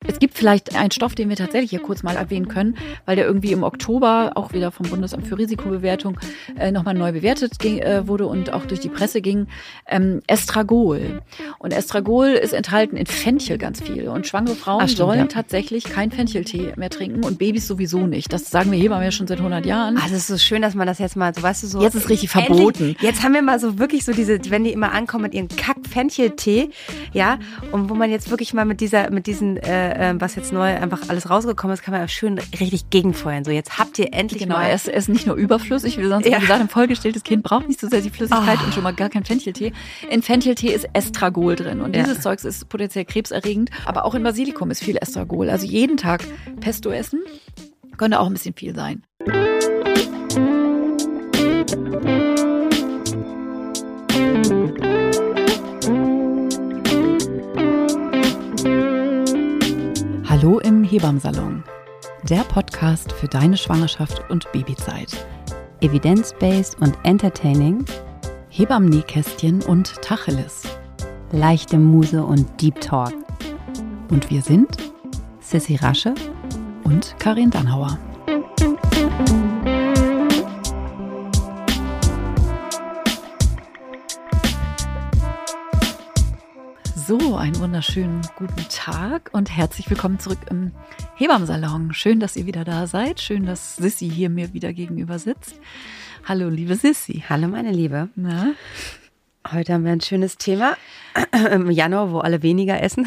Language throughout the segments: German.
Es gibt vielleicht einen Stoff, den wir tatsächlich hier kurz mal erwähnen können, weil der irgendwie im Oktober auch wieder vom Bundesamt für Risikobewertung nochmal neu bewertet wurde und auch durch die Presse ging. Estragol. Und Estragol ist enthalten in Fenchel ganz viel. Und schwangere Frauen sollen tatsächlich keinen Fencheltee mehr trinken und Babys sowieso nicht. Das sagen wir Hebammen ja schon seit 100 Jahren. Das ist so schön, dass man das jetzt mal so, weißt du, so. Jetzt ist richtig verboten. Jetzt haben wir mal so wirklich so diese, wenn die immer ankommen mit ihren Kack-Fencheltee, ja, und wo man jetzt wirklich mal mit diesen, was jetzt neu einfach alles rausgekommen ist, kann man auch schön richtig gegenfeuern. So, jetzt habt ihr endlich mal. Er ist nicht nur überflüssig, wie sonst gesagt, ein vollgestelltes Kind braucht nicht so sehr die Flüssigkeit und schon mal gar kein Fencheltee. In Fencheltee ist Estragol drin und dieses Zeugs ist potenziell krebserregend, aber auch in Basilikum ist viel Estragol. Also jeden Tag Pesto essen könnte auch ein bisschen viel sein. Hallo im Hebammsalon, der Podcast für deine Schwangerschaft und Babyzeit. Evidence-based und entertaining, Hebammen-Nähkästchen und Tacheles, leichte Muse und Deep Talk. Und wir sind Sissi Rasche und Karin Dannhauer. So, einen wunderschönen guten Tag und herzlich willkommen zurück im Hebammsalon. Schön, dass ihr wieder da seid. Schön, dass Sissi hier mir wieder gegenüber sitzt. Hallo, liebe Sissi. Hallo, meine Liebe. Na? Heute haben wir ein schönes Thema im Januar, wo alle weniger essen.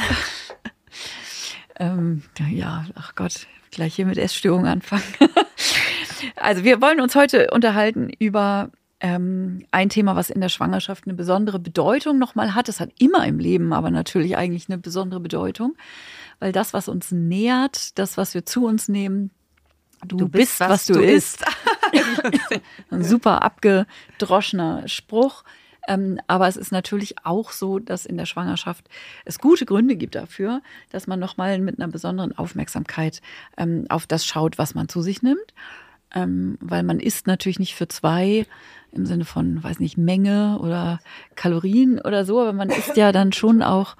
Ja, ach Gott, gleich hier mit Essstörungen anfangen. Also wir wollen uns heute unterhalten über ein Thema, was in der Schwangerschaft eine besondere Bedeutung nochmal hat. Es hat immer im Leben aber natürlich eigentlich eine besondere Bedeutung, weil das, was uns nährt, das, was wir zu uns nehmen, du bist, was du isst. Ein super abgedroschener Spruch. Aber es ist natürlich auch so, dass in der Schwangerschaft es gute Gründe gibt dafür, dass man nochmal mit einer besonderen Aufmerksamkeit auf das schaut, was man zu sich nimmt. Weil man isst natürlich nicht für zwei im Sinne von, weiß nicht, Menge oder Kalorien oder so, aber man isst ja dann schon auch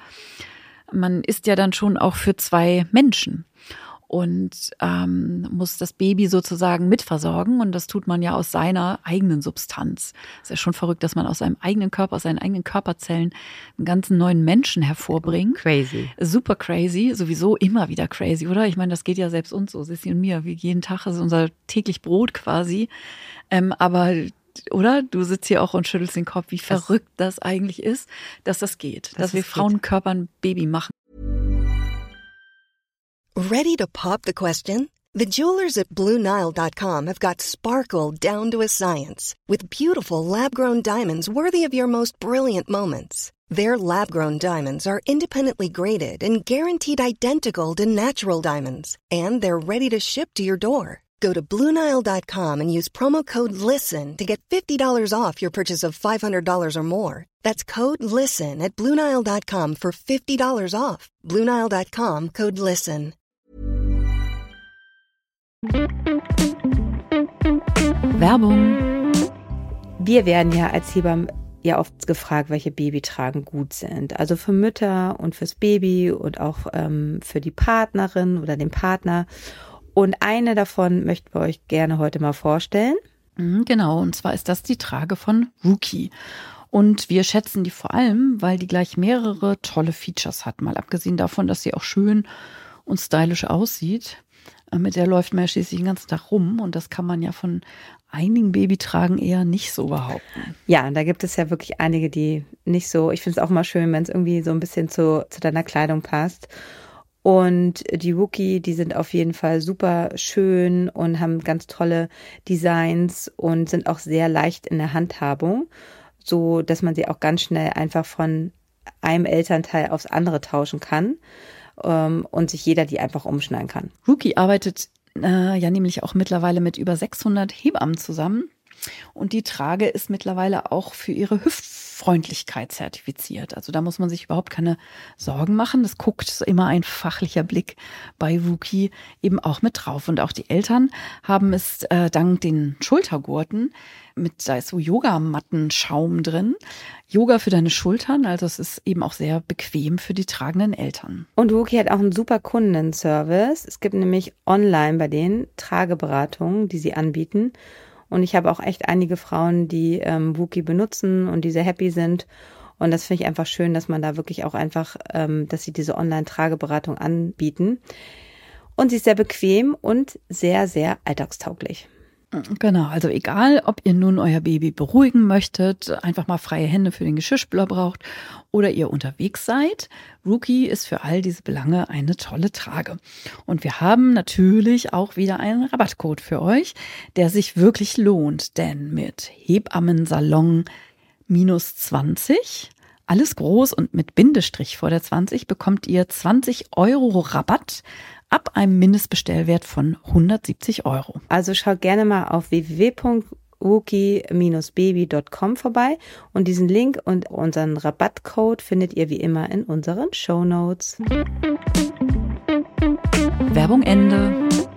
für zwei Menschen und muss das Baby sozusagen mitversorgen und das tut man ja aus seiner eigenen Substanz. Ist ja schon verrückt, dass man aus seinem eigenen Körper, aus seinen eigenen Körperzellen einen ganzen neuen Menschen hervorbringt. Crazy. Super crazy, sowieso immer wieder crazy, oder? Ich meine, das geht ja selbst uns so, Sissi und mir, wie jeden Tag, ist unser täglich Brot quasi, aber oder? Du sitzt hier auch und schüttelst den Kopf, wie verrückt das eigentlich ist, dass das geht, dass wir Frauenkörper ein Baby machen. Ready to pop the question? The jewelers at BlueNile.com have got sparkle down to a science with beautiful lab-grown diamonds worthy of your most brilliant moments. Their lab-grown diamonds are independently graded and guaranteed identical to natural diamonds, and they're ready to ship to your door. Go to BlueNile.com and use promo code LISTEN to get $50 off your purchase of $500 or more. That's code LISTEN at BlueNile.com for $50 off. BlueNile.com, code LISTEN. Werbung. Wir werden ja als Hebammen ja oft gefragt, welche Babytragen gut sind. Also für Mütter und fürs Baby und auch für die Partnerin oder den Partner. Und eine davon möchten wir euch gerne heute mal vorstellen. Genau, und zwar ist das die Trage von Rookie. Und wir schätzen die vor allem, weil die gleich mehrere tolle Features hat. Mal abgesehen davon, dass sie auch schön und stylisch aussieht. Mit der läuft man ja schließlich den ganzen Tag rum. Und das kann man ja von einigen Babytragen eher nicht so behaupten. Ja, und da gibt es ja wirklich einige, die nicht so, ich finde es auch mal schön, wenn es irgendwie so ein bisschen zu deiner Kleidung passt. Und die Rookie, die sind auf jeden Fall super schön und haben ganz tolle Designs und sind auch sehr leicht in der Handhabung, so dass man sie auch ganz schnell einfach von einem Elternteil aufs andere tauschen kann und sich jeder die einfach umschneiden kann. Rookie arbeitet ja nämlich auch mittlerweile mit über 600 Hebammen zusammen. Und die Trage ist mittlerweile auch für ihre Hüftfreundlichkeit zertifiziert. Also da muss man sich überhaupt keine Sorgen machen. Das guckt immer ein fachlicher Blick bei Wookie eben auch mit drauf. Und auch die Eltern haben es dank den Schultergurten da ist so Yogamattenschaum drin. Yoga für deine Schultern, also es ist eben auch sehr bequem für die tragenden Eltern. Und Wookie hat auch einen super Kundenservice. Es gibt nämlich online bei denen Trageberatungen, die sie anbieten. Und ich habe auch echt einige Frauen, die Wookie benutzen und die sehr happy sind. Und das finde ich einfach schön, dass man da wirklich auch einfach, dass sie diese Online-Trageberatung anbieten. Und sie ist sehr bequem und sehr, sehr alltagstauglich. Genau, also egal, ob ihr nun euer Baby beruhigen möchtet, einfach mal freie Hände für den Geschirrspüler braucht oder ihr unterwegs seid, Wookie ist für all diese Belange eine tolle Trage. Und wir haben natürlich auch wieder einen Rabattcode für euch, der sich wirklich lohnt, denn mit Hebammensalon -20, alles groß und mit Bindestrich vor der 20, bekommt ihr 20 € Rabatt ab einem Mindestbestellwert von 170 €. Also schaut gerne mal auf www.wookie-baby.com vorbei und diesen Link und unseren Rabattcode findet ihr wie immer in unseren Shownotes. Werbung Ende.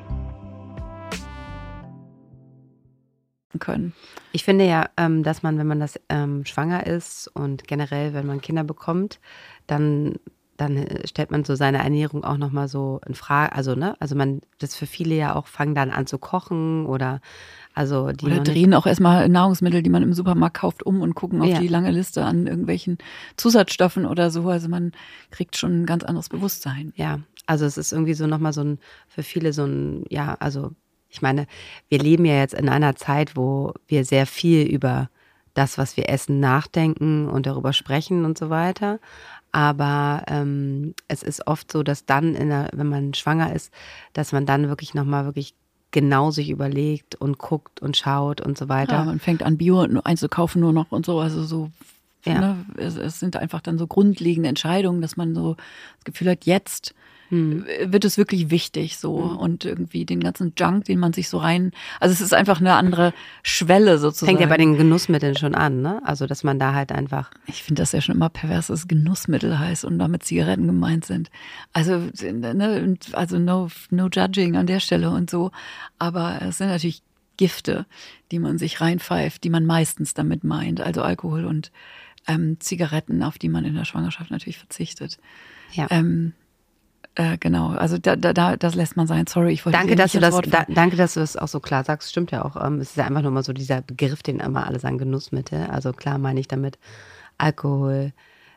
Können. Ich finde ja, dass man, wenn man das schwanger ist und generell, wenn man Kinder bekommt, dann stellt man so seine Ernährung auch nochmal so in Frage. Also man, das für viele ja auch, fangen dann an zu kochen oder drehen auch erstmal Nahrungsmittel, die man im Supermarkt kauft, und gucken auf die lange Liste an irgendwelchen Zusatzstoffen oder so. Also man kriegt schon ein ganz anderes Bewusstsein. Ja, also es ist irgendwie so nochmal für viele ich meine, wir leben ja jetzt in einer Zeit, wo wir sehr viel über das, was wir essen, nachdenken und darüber sprechen und so weiter. Aber es ist oft so, dass dann, wenn man schwanger ist, dass man dann wirklich nochmal wirklich genau sich überlegt und guckt und schaut und so weiter. Ja, man fängt an, Bio einzukaufen nur noch und so. Also so, ja. Es sind einfach dann so grundlegende Entscheidungen, dass man so das Gefühl hat, jetzt wird es wirklich wichtig so und irgendwie den ganzen Junk, den man sich so also es ist einfach eine andere Schwelle sozusagen. Fängt ja bei den Genussmitteln schon an, ne? Also dass man da halt einfach. Ich finde das ja schon immer pervers, dass Genussmittel heißt und damit Zigaretten gemeint sind. Also no judging an der Stelle und so, aber es sind natürlich Gifte, die man sich reinpfeift, die man meistens damit meint, also Alkohol und Zigaretten, auf die man in der Schwangerschaft natürlich verzichtet. Ja. Genau, also das lässt man sein. Sorry, ich wollte danke, dass du das auch so klar sagst. Stimmt ja auch. Es ist ja einfach nur mal so dieser Begriff, den immer alle sagen, Genussmittel. Also klar meine ich damit Alkohol,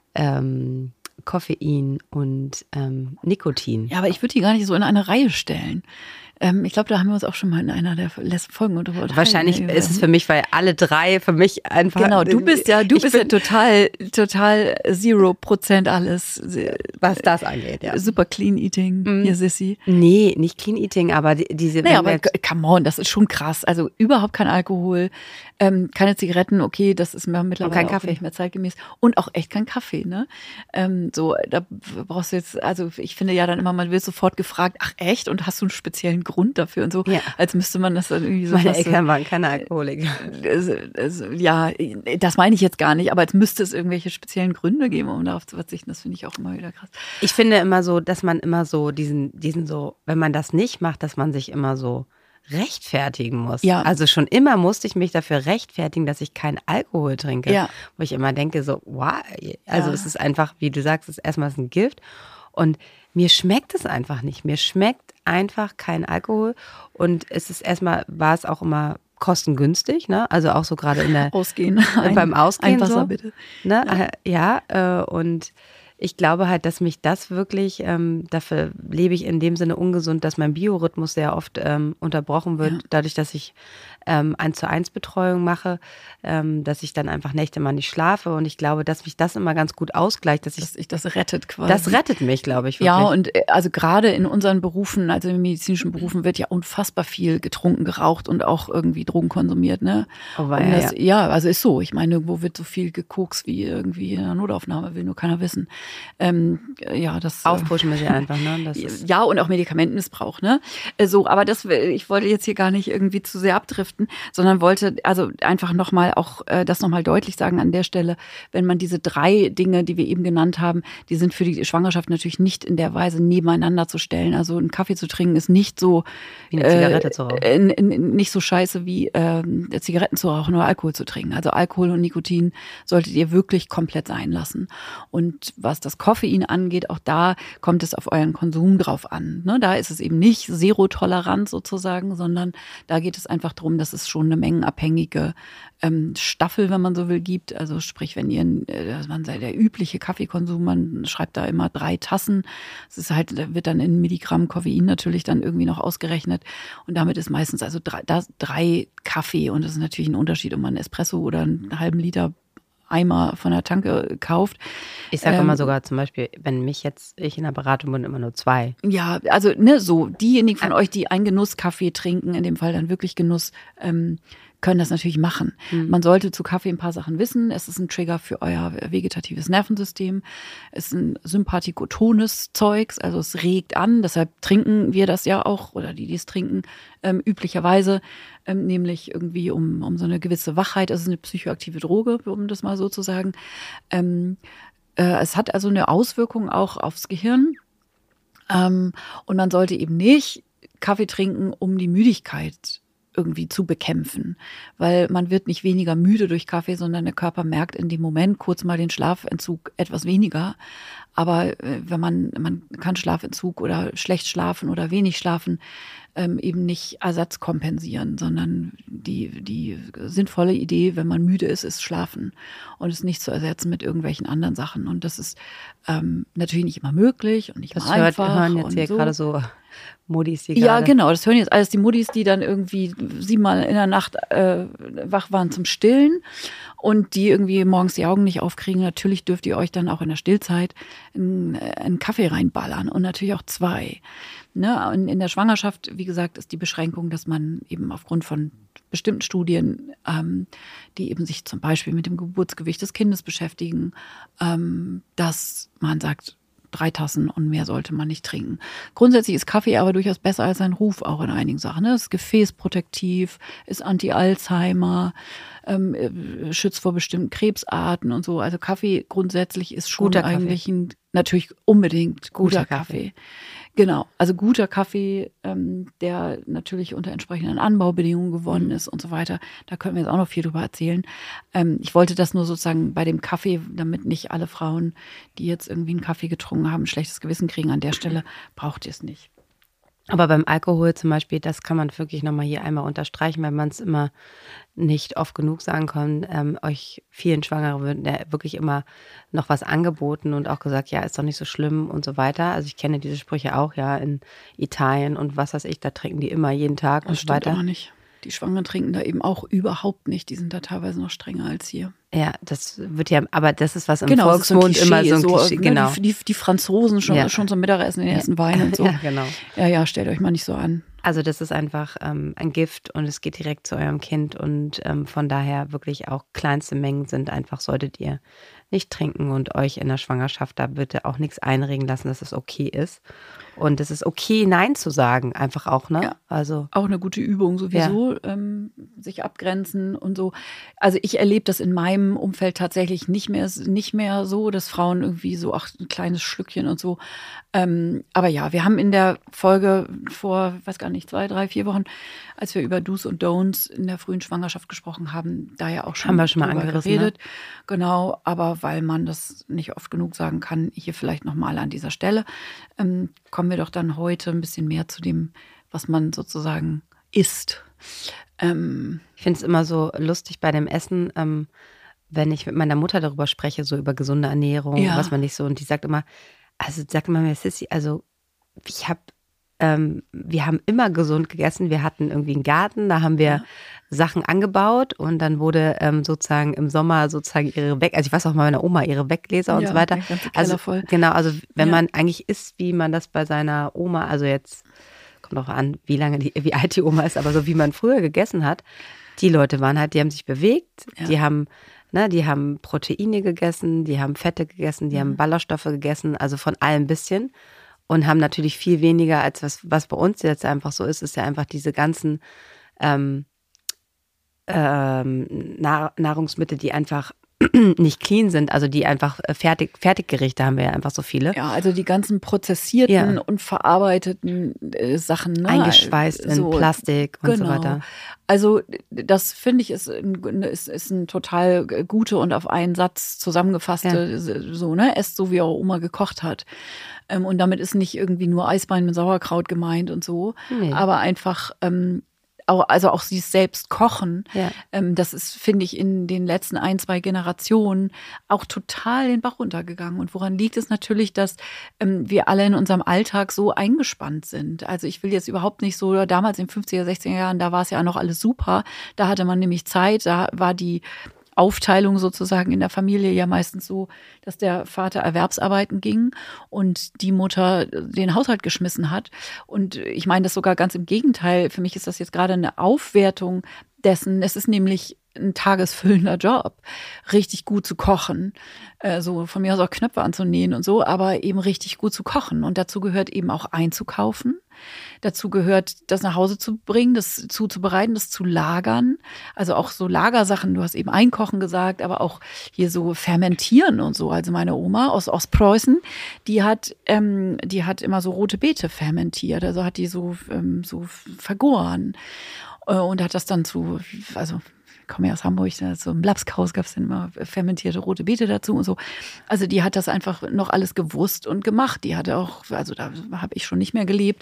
Koffein und Nikotin. Ja, aber ich würde die gar nicht so in eine Reihe stellen. Ich glaube, da haben wir uns auch schon mal in einer der letzten Folgen unterhalten. Wahrscheinlich ist es für mich, weil alle drei für mich einfach. Genau, du bist ja total 0% alles. Was das angeht, ja. Super Clean Eating, hier Sissi. Nee, nicht Clean Eating, aber diese. Naja, aber come on, das ist schon krass. Also überhaupt kein Alkohol, keine Zigaretten, okay, das ist mir mittlerweile auch nicht mehr zeitgemäß. Und auch echt kein Kaffee, ne? Da brauchst du jetzt, also ich finde ja dann immer, man wird sofort gefragt, ach echt? Und hast du einen speziellen Grund dafür und so, als müsste man das dann irgendwie so. Meine Eltern waren keine Alkoholiker. Ja, das meine ich jetzt gar nicht, aber als müsste es irgendwelche speziellen Gründe geben, um darauf zu verzichten. Das finde ich auch immer wieder krass. Ich finde immer so, dass man immer so diesen so, wenn man das nicht macht, dass man sich immer so rechtfertigen muss. Ja. Also schon immer musste ich mich dafür rechtfertigen, dass ich keinen Alkohol trinke. Ja. Wo ich immer denke so, wow, also es ist einfach, wie du sagst, es ist erstmal ein Gift und mir schmeckt es einfach nicht. Mir schmeckt einfach kein Alkohol und war es auch immer kostengünstig, ne? Also auch so gerade in der Ausgehen. Beim Ausgehen ein Wasser, so, bitte. Ne? Ja, und ich glaube halt, dass mich das wirklich, dafür lebe ich in dem Sinne ungesund, dass mein Biorhythmus sehr oft unterbrochen wird, dadurch, dass ich 1:1 Betreuung mache, dass ich dann einfach Nächte mal nicht schlafe und ich glaube, dass mich das immer ganz gut ausgleicht, dass ich das rettet quasi. Das rettet mich, glaube ich, wirklich. Ja, und also gerade in unseren Berufen, also in medizinischen Berufen wird ja unfassbar viel getrunken, geraucht und auch irgendwie Drogen konsumiert, ne? Ja, ja, also ist so. Ich meine, irgendwo wird so viel gekokst wie irgendwie in einer Notaufnahme, will nur keiner wissen. das aufpushen wir sie einfach, ne? Das ist ja, und auch Medikamentenmissbrauch, ne? Aber ich wollte jetzt hier gar nicht irgendwie zu sehr abdriften, sondern wollte also einfach nochmal auch das nochmal deutlich sagen an der Stelle, wenn man diese 3 Dinge, die wir eben genannt haben, die sind für die Schwangerschaft natürlich nicht in der Weise nebeneinander zu stellen. Also einen Kaffee zu trinken ist nicht so wie eine Zigarette zu rauchen. Nicht so scheiße wie Zigaretten zu rauchen oder Alkohol zu trinken. Also Alkohol und Nikotin solltet ihr wirklich komplett sein lassen. Und was das Koffein angeht, auch da kommt es auf euren Konsum drauf an. Ne? Da ist es eben nicht Zero-Tolerant sozusagen, sondern da geht es einfach darum, dass es schon eine mengenabhängige Staffel, wenn man so will, gibt. Also sprich, wenn ihr, der übliche Kaffeekonsum, man schreibt da immer 3 Tassen. Es ist halt, wird dann in Milligramm Koffein natürlich dann irgendwie noch ausgerechnet. Und damit ist meistens also 3 Kaffee. Und das ist natürlich ein Unterschied, ob man einen Espresso oder einen halben Liter Eimer von der Tanke kauft. Ich sage immer sogar zum Beispiel, wenn ich in der Beratung bin, immer nur 2. Ja, also so diejenigen von euch, die einen Genusskaffee trinken, in dem Fall dann wirklich Genuss, können das natürlich machen. Man sollte zu Kaffee ein paar Sachen wissen. Es ist ein Trigger für euer vegetatives Nervensystem. Es ist ein sympathikotones Zeugs, also es regt an. Deshalb trinken wir das ja auch, oder die es trinken, üblicherweise, nämlich irgendwie um so eine gewisse Wachheit. Es ist eine psychoaktive Droge, um das mal so zu sagen. Es hat also eine Auswirkung auch aufs Gehirn. Und man sollte eben nicht Kaffee trinken, um die Müdigkeit irgendwie zu bekämpfen, weil man wird nicht weniger müde durch Kaffee, sondern der Körper merkt in dem Moment kurz mal den Schlafentzug etwas weniger. Aber wenn man kann Schlafentzug oder schlecht schlafen oder wenig schlafen eben nicht Ersatz kompensieren, sondern die sinnvolle Idee, wenn man müde ist schlafen und es nicht zu ersetzen mit irgendwelchen anderen Sachen. Und das ist natürlich nicht immer möglich und nicht immer einfach. Das hören jetzt hier so. Gerade so Muddis, die ja, genau, das hören jetzt alles die Muddis, die dann irgendwie 7-mal in der Nacht wach waren zum Stillen und die irgendwie morgens die Augen nicht aufkriegen. Natürlich dürft ihr euch dann auch in der Stillzeit einen Kaffee reinballern und natürlich auch 2. Ne? Und in der Schwangerschaft, wie gesagt, ist die Beschränkung, dass man eben aufgrund von bestimmten Studien, die eben sich zum Beispiel mit dem Geburtsgewicht des Kindes beschäftigen, dass man sagt, 3 Tassen und mehr sollte man nicht trinken. Grundsätzlich ist Kaffee aber durchaus besser als sein Ruf auch in einigen Sachen. Es ist gefäßprotektiv, ist Anti-Alzheimer, schützt vor bestimmten Krebsarten und so. Also Kaffee grundsätzlich ist schon guter eigentlich natürlich unbedingt guter Kaffee. Genau, also guter Kaffee, der natürlich unter entsprechenden Anbaubedingungen gewonnen ist und so weiter. Da können wir jetzt auch noch viel drüber erzählen. Ich wollte das nur sozusagen bei dem Kaffee, damit nicht alle Frauen, die jetzt irgendwie einen Kaffee getrunken haben, ein schlechtes Gewissen kriegen. An der Stelle braucht ihr es nicht. Aber beim Alkohol zum Beispiel, das kann man wirklich nochmal hier einmal unterstreichen, weil man es immer nicht oft genug sagen kann. Euch vielen Schwangeren wird ja wirklich immer noch was angeboten und auch gesagt, ja, ist doch nicht so schlimm und so weiter. Also ich kenne diese Sprüche auch, ja, in Italien und was weiß ich, da trinken die immer jeden Tag und so weiter. Das stimmt auch nicht. Die Schwangeren trinken da eben auch überhaupt nicht. Die sind da teilweise noch strenger als hier. Ja, das wird ja, aber das ist was im Volksmund immer so ein Klischee. Genau. Die Franzosen schon zum Mittagessen den ersten Wein und so. Ja, genau. Ja, stellt euch mal nicht so an. Also das ist einfach ein Gift und es geht direkt zu eurem Kind und von daher wirklich auch kleinste Mengen solltet ihr nicht trinken und euch in der Schwangerschaft da bitte auch nichts einregen lassen, dass es okay ist. Und es ist okay, Nein zu sagen, einfach auch, ne? Ja, also auch eine gute Übung sowieso, sich abgrenzen und so. Also ich erlebe das in meinem Umfeld tatsächlich nicht mehr so, dass Frauen irgendwie so, ein kleines Schlückchen und so. Aber ja, wir haben in der Folge vor, weiß gar nicht, 2, 3, 4 Wochen, als wir über Do's und Don'ts in der frühen Schwangerschaft gesprochen haben, da ja auch schon mal angerissen, geredet. Ne? Genau, aber weil man das nicht oft genug sagen kann, hier vielleicht nochmal an dieser Stelle, kommen wir doch dann heute ein bisschen mehr zu dem, was man sozusagen isst. Ich finde es immer so lustig bei dem Essen, wenn ich mit meiner Mutter darüber spreche, so über gesunde Ernährung, was man nicht so, und die sagt immer, Sissy, also wir haben immer gesund gegessen, wir hatten irgendwie einen Garten, da haben wir Sachen angebaut und dann wurde sozusagen im Sommer sozusagen also ich weiß auch mal meiner Oma, ihre Weggläser und so weiter. Also voll. Genau, also wenn man eigentlich isst, wie man das bei seiner Oma, also jetzt kommt auch an, wie alt die Oma ist, aber so wie man früher gegessen hat, die Leute waren halt, die haben sich bewegt, die haben Ne, die haben Proteine gegessen, die haben Fette gegessen, die haben Ballaststoffe gegessen, also von allem ein bisschen. Und haben natürlich viel weniger, als was bei uns jetzt einfach so ist ja einfach diese ganzen Nahrungsmittel, die einfach nicht clean sind, also die einfach Fertiggerichte haben wir ja einfach so viele. Ja, also die ganzen prozessierten und verarbeiteten Sachen. Ne? Eingeschweißt in Plastik und so weiter. Also das finde ich ist ein total gute und auf einen Satz zusammengefasste, so, ne, esst so, wie eure Oma gekocht hat. Und damit ist nicht irgendwie nur Eisbein mit Sauerkraut gemeint und so, aber einfach auch sie selbst kochen, das ist, finde ich, in den letzten 1-2 Generationen auch total den Bach runtergegangen. Und woran liegt es natürlich, dass wir alle in unserem Alltag so eingespannt sind. Also ich will jetzt überhaupt nicht so, damals in den 50er, 60er Jahren, da war es ja noch alles super. Da hatte man nämlich Zeit, da war die Aufteilung sozusagen in der Familie ja meistens so, dass der Vater erwerbsarbeiten ging und die Mutter den Haushalt geschmissen hat. Und ich meine das sogar ganz im Gegenteil. Für mich ist das jetzt gerade eine Aufwertung dessen. Es ist nämlich ein tagesfüllender Job, richtig gut zu kochen, so von mir aus auch Knöpfe anzunähen und so, aber eben richtig gut zu kochen. Und dazu gehört eben auch einzukaufen. Dazu gehört, das nach Hause zu bringen, das zuzubereiten, das zu lagern. Also auch so Lagersachen, du hast eben Einkochen gesagt, aber auch hier so fermentieren und so. Also meine Oma aus Ostpreußen, die hat immer so rote Beete fermentiert, also hat die so vergoren und hat das dann also ich komme ja aus Hamburg, so im Lapskaus gab es dann immer fermentierte rote Beete dazu und so. Also die hat das einfach noch alles gewusst und gemacht. Die hatte auch, also da habe ich schon nicht mehr gelebt,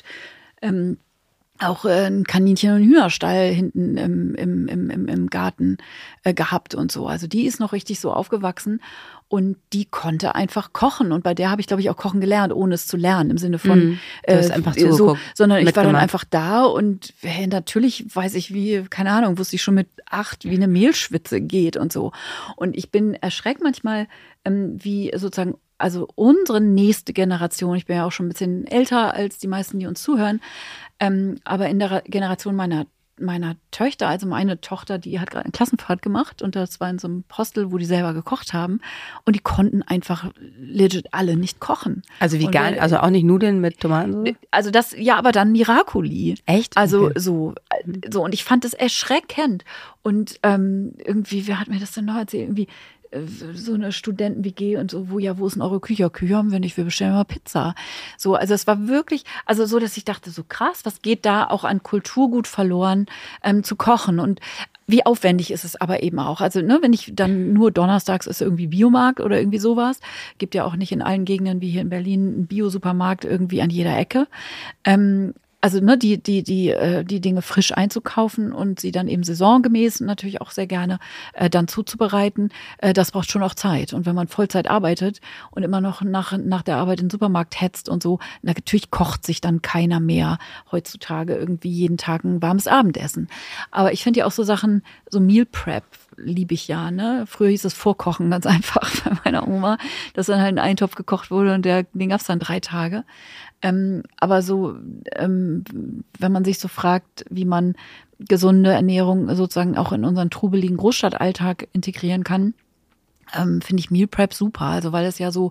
auch ein Kaninchen- und Hühnerstall hinten im Garten gehabt und so. Also die ist noch richtig so aufgewachsen und die konnte einfach kochen. Und bei der habe ich, glaube ich, auch kochen gelernt, ohne es zu lernen, im Sinne von du hast einfach zugeguckt, sondern ich war dann einfach da und natürlich weiß ich keine Ahnung, wusste ich schon mit 8, wie eine Mehlschwitze geht und so. Und ich bin erschreckt manchmal, wie sozusagen, also unsere nächste Generation, ich bin ja auch schon ein bisschen älter als die meisten, die uns zuhören, aber in der Generation meiner Töchter, also meine Tochter, die hat gerade eine Klassenfahrt gemacht und das war in so einem Hostel, wo die selber gekocht haben und die konnten einfach legit alle nicht kochen. Also vegan, also auch nicht Nudeln mit Tomaten? Also das, ja, aber dann Miracoli. Echt? Also okay. so und ich fand das erschreckend und irgendwie, wer hat mir das denn noch erzählt? Irgendwie so eine Studenten-WG und so, wo ist denn eure Küche? Küche haben wir nicht, wir bestellen mal Pizza. So, also es war wirklich, also so, dass ich dachte, so krass, was geht da auch an Kulturgut verloren, zu kochen und wie aufwendig ist es aber eben auch. Also, ne, wenn ich dann nur donnerstags ist irgendwie Biomarkt oder irgendwie sowas, gibt ja auch nicht in allen Gegenden wie hier in Berlin einen Bio-Supermarkt irgendwie an jeder Ecke. Also ne, die Dinge frisch einzukaufen und sie dann eben saisongemäß natürlich auch sehr gerne dann zuzubereiten, das braucht schon auch Zeit. Und wenn man Vollzeit arbeitet und immer noch nach der Arbeit in den Supermarkt hetzt und so, natürlich kocht sich dann keiner mehr heutzutage irgendwie jeden Tag ein warmes Abendessen. Aber ich finde ja auch so Sachen, so Meal Prep liebe ich ja, ne? Früher hieß es Vorkochen ganz einfach bei meiner Oma, dass dann halt ein Eintopf gekocht wurde und den gab es dann 3 Tage. Aber so, wenn man sich so fragt, wie man gesunde Ernährung sozusagen auch in unseren trubeligen Großstadtalltag integrieren kann, finde ich Meal Prep super. Also weil es ja so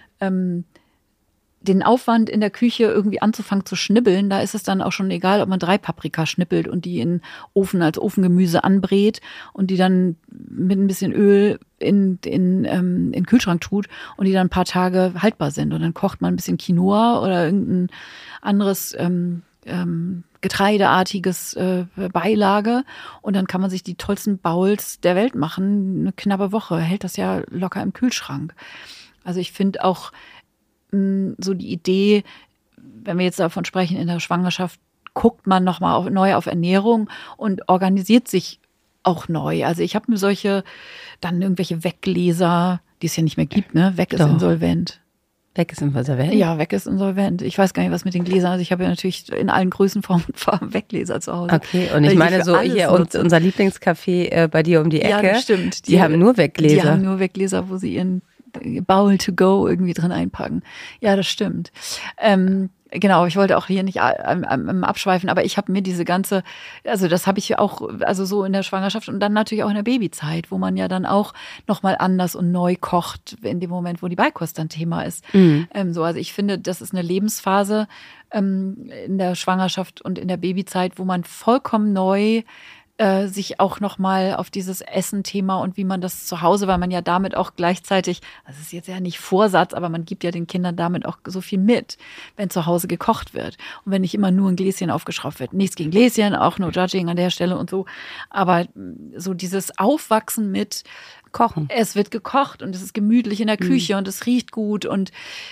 den Aufwand in der Küche irgendwie anzufangen zu schnibbeln, da ist es dann auch schon egal, ob man 3 Paprika schnippelt und die in Ofen als Ofengemüse anbrät und die dann mit ein bisschen Öl in den Kühlschrank tut und die dann ein paar Tage haltbar sind. Und dann kocht man ein bisschen Quinoa oder irgendein anderes getreideartiges Beilage und dann kann man sich die tollsten Bowls der Welt machen. Eine knappe Woche hält das ja locker im Kühlschrank. Also ich finde auch so die Idee, wenn wir jetzt davon sprechen, in der Schwangerschaft guckt man nochmal neu auf Ernährung und organisiert sich auch neu. Also ich habe mir dann irgendwelche Weggläser, die es ja nicht mehr gibt, ne? Weg ist insolvent. Weg ist insolvent? Ja, Weg ist insolvent. Ich weiß gar nicht, was mit den Gläsern. Also ich habe ja natürlich in allen Größen, Formen und Farben Weggläser zu Hause. Okay, und ich meine so hier unser Lieblingscafé bei dir um die Ecke. Ja, das stimmt. Die haben nur Weggläser. Die haben nur Weggläser, wo sie ihren Bowl to go irgendwie drin einpacken. Ja, das stimmt. Genau, ich wollte auch hier nicht abschweifen, aber ich habe mir diese ganze, also das habe ich auch, also so in der Schwangerschaft und dann natürlich auch in der Babyzeit, wo man ja dann auch nochmal anders und neu kocht, in dem Moment, wo die Beikost dann Thema ist. Also ich finde, das ist eine Lebensphase in der Schwangerschaft und in der Babyzeit, wo man vollkommen neu sich auch nochmal auf dieses Essen-Thema und wie man das zu Hause, weil man ja damit auch gleichzeitig, das ist jetzt ja nicht Vorsatz, aber man gibt ja den Kindern damit auch so viel mit, wenn zu Hause gekocht wird. Und wenn nicht immer nur ein Gläschen aufgeschraubt wird. Nichts gegen Gläschen, auch no judging an der Stelle und so. Aber so dieses Aufwachsen mit Kochen. Es wird gekocht und es ist gemütlich in der Küche und es riecht gut und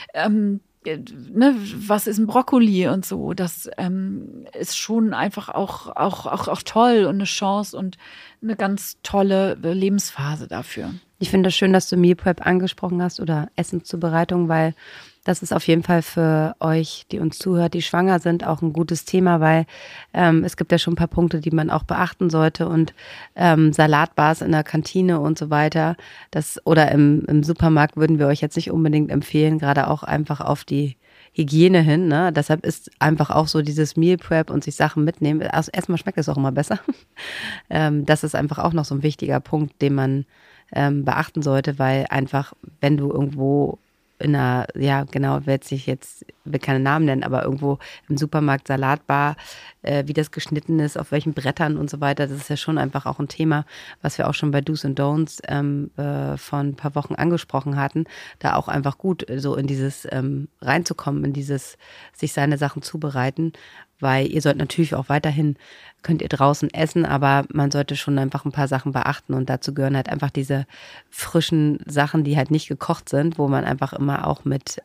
was ist ein Brokkoli und so, das ist schon einfach auch toll und eine Chance und eine ganz tolle Lebensphase dafür. Ich finde es schön, dass du Meal Prep angesprochen hast oder Essenszubereitung, weil das ist auf jeden Fall für euch, die uns zuhört, die schwanger sind, auch ein gutes Thema, weil es gibt ja schon ein paar Punkte, die man auch beachten sollte und Salatbars in der Kantine und so weiter, oder im Supermarkt würden wir euch jetzt nicht unbedingt empfehlen, gerade auch einfach auf die Hygiene hin, ne? Deshalb ist einfach auch so dieses Meal Prep und sich Sachen mitnehmen. Also erstmal schmeckt es auch immer besser. Das ist einfach auch noch so ein wichtiger Punkt, den man beachten sollte, weil einfach, wenn du irgendwo in einer, ja genau, will keine Namen nennen, aber irgendwo im Supermarkt Salatbar, wie das geschnitten ist, auf welchen Brettern und so weiter, das ist ja schon einfach auch ein Thema, was wir auch schon bei Do's and Don'ts vor ein paar Wochen angesprochen hatten, da auch einfach gut so in dieses reinzukommen, in dieses sich seine Sachen zubereiten, weil ihr sollt natürlich auch weiterhin, könnt ihr draußen essen, aber man sollte schon einfach ein paar Sachen beachten und dazu gehören halt einfach diese frischen Sachen, die halt nicht gekocht sind, wo man einfach immer auch mit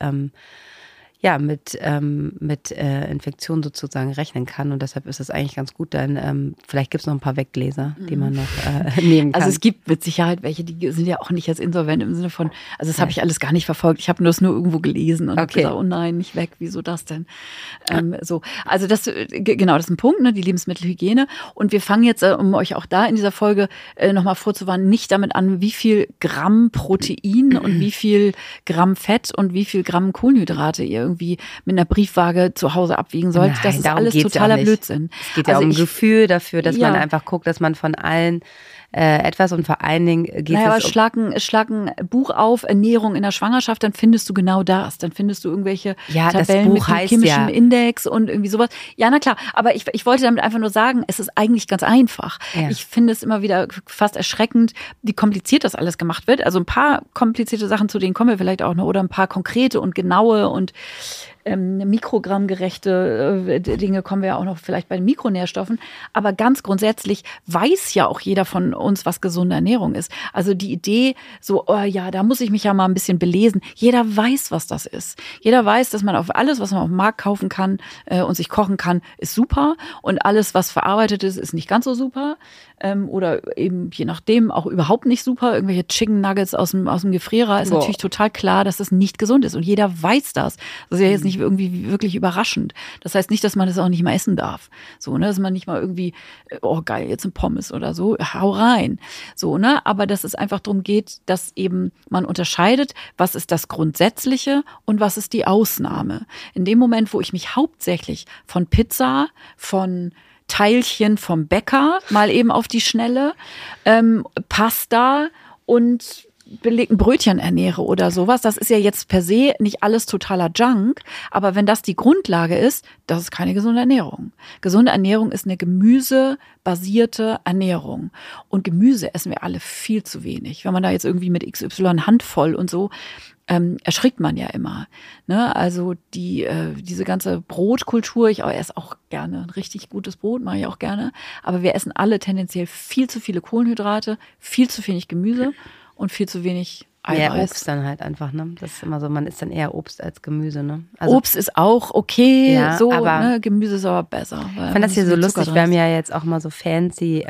Infektionen sozusagen rechnen kann und deshalb ist es eigentlich ganz gut, dann vielleicht gibt es noch ein paar Weggläser, die man noch nehmen kann. Also es gibt mit Sicherheit welche, die sind ja auch nicht jetzt insolvent im Sinne von, also das habe ich alles gar nicht verfolgt, ich habe das nur irgendwo gelesen und habe gesagt, oh nein, nicht weg, wieso das denn? So, also das, genau, das ist ein Punkt, ne, die Lebensmittelhygiene und wir fangen jetzt, um euch auch da in dieser Folge nochmal vorzuwarnen, nicht damit an, wie viel Gramm Protein und wie viel Gramm Fett und wie viel Gramm Kohlenhydrate ihr irgendwie mit einer Briefwaage zu Hause abwiegen sollt. Nein, das ist alles totaler Blödsinn. Es geht ja um ein Gefühl dafür, dass man einfach guckt, dass man von allen etwas und vor allen Dingen geht es schlag ein Buch auf, Ernährung in der Schwangerschaft, dann findest du genau das. Dann findest du irgendwelche Tabellen mit dem chemischen Index und irgendwie sowas. Ja, na klar. Aber ich wollte damit einfach nur sagen, es ist eigentlich ganz einfach. Ja. Ich finde es immer wieder fast erschreckend, wie kompliziert das alles gemacht wird. Also ein paar komplizierte Sachen, zu denen kommen wir vielleicht auch noch, oder ein paar konkrete und genaue und mikrogrammgerechte Dinge kommen wir ja auch noch vielleicht bei den Mikronährstoffen. Aber ganz grundsätzlich weiß ja auch jeder von uns, was gesunde Ernährung ist. Also die Idee, so, oh ja, da muss ich mich ja mal ein bisschen belesen. Jeder weiß, was das ist. Jeder weiß, dass man auf alles, was man auf dem Markt kaufen kann und sich kochen kann, ist super. Und alles, was verarbeitet ist, ist nicht ganz so super. Oder eben je nachdem auch überhaupt nicht super. Irgendwelche Chicken Nuggets aus dem Gefrierer ist natürlich total klar, dass das nicht gesund ist. Und jeder weiß das. Das ist ja jetzt nicht irgendwie wirklich überraschend. Das heißt nicht, dass man das auch nicht mal essen darf. So, ne, dass man nicht mal irgendwie, oh geil, jetzt ein Pommes oder so, hau rein. So, ne, aber dass es einfach darum geht, dass eben man unterscheidet, was ist das Grundsätzliche und was ist die Ausnahme. In dem Moment, wo ich mich hauptsächlich von Pizza, von Teilchen vom Bäcker, mal eben auf die Schnelle, Pasta und belegten Brötchen ernähre oder sowas. Das ist ja jetzt per se nicht alles totaler Junk, aber wenn das die Grundlage ist, das ist keine gesunde Ernährung. Gesunde Ernährung ist eine gemüsebasierte Ernährung. Und Gemüse essen wir alle viel zu wenig. Wenn man da jetzt irgendwie mit XY Handvoll und so, erschrickt man ja immer. Ne? Also diese ganze Brotkultur, ich esse auch gerne ein richtig gutes Brot, mache ich auch gerne, aber wir essen alle tendenziell viel zu viele Kohlenhydrate, viel zu wenig Gemüse und viel zu wenig Eiweiß. Ja, Obst dann halt einfach, ne? Das ist immer so, man isst dann eher Obst als Gemüse, ne? Also, Obst ist auch okay, ja, so, aber ne? Gemüse ist aber besser. Ich fand das hier so lustig, wir haben ja jetzt auch mal so fancy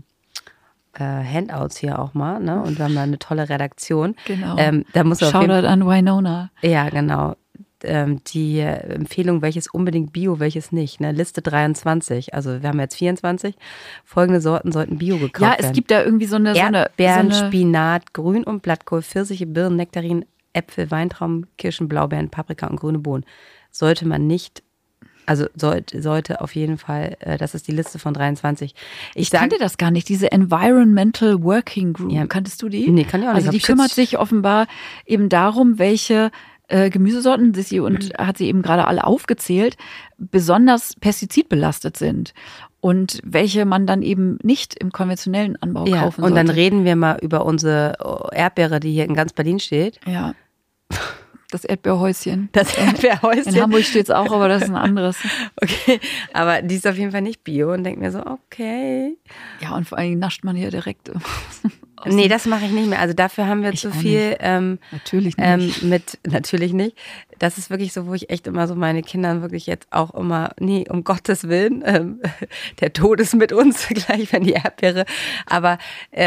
Handouts hier auch mal, ne? Und wir haben da eine tolle Redaktion. Genau. Da muss Shoutout an Winona. Ja, genau. Die Empfehlung, welches unbedingt Bio, welches nicht. Ne? Liste 23, also wir haben jetzt 24. Folgende Sorten sollten Bio gekauft werden. Ja, es gibt da irgendwie so eine Erdbeeren, Spinat, Grün- und Blattkohl, Pfirsiche, Birnen, Nektarinen, Äpfel, Weintrauben, Kirschen, Blaubeeren, Paprika und grüne Bohnen. Sollte man nicht Also sollte auf jeden Fall, das ist die Liste von 23. Ich kannte das gar nicht, diese Environmental Working Group. Ja. Kanntest du die? Nee, kann ich auch nicht. Also die kümmert sich offenbar eben darum, welche Gemüsesorten, hat sie eben gerade alle aufgezählt, besonders pestizidbelastet sind. Und welche man dann eben nicht im konventionellen Anbau kaufen sollte. Und dann reden wir mal über unsere Erdbeere, die hier in ganz Berlin steht. Ja. Das Erdbeerhäuschen. In Hamburg steht es auch, aber das ist ein anderes. Okay, aber die ist auf jeden Fall nicht bio und denkt mir so, okay. Ja, und vor allem nascht man hier direkt. Nee, das mache ich nicht mehr. Also dafür haben wir zu viel. Natürlich nicht. Natürlich nicht. Das ist wirklich so, wo ich echt immer so meine Kindern wirklich jetzt auch immer, nee, um Gottes Willen, der Tod ist mit uns, gleich wenn die Erdbeere. Aber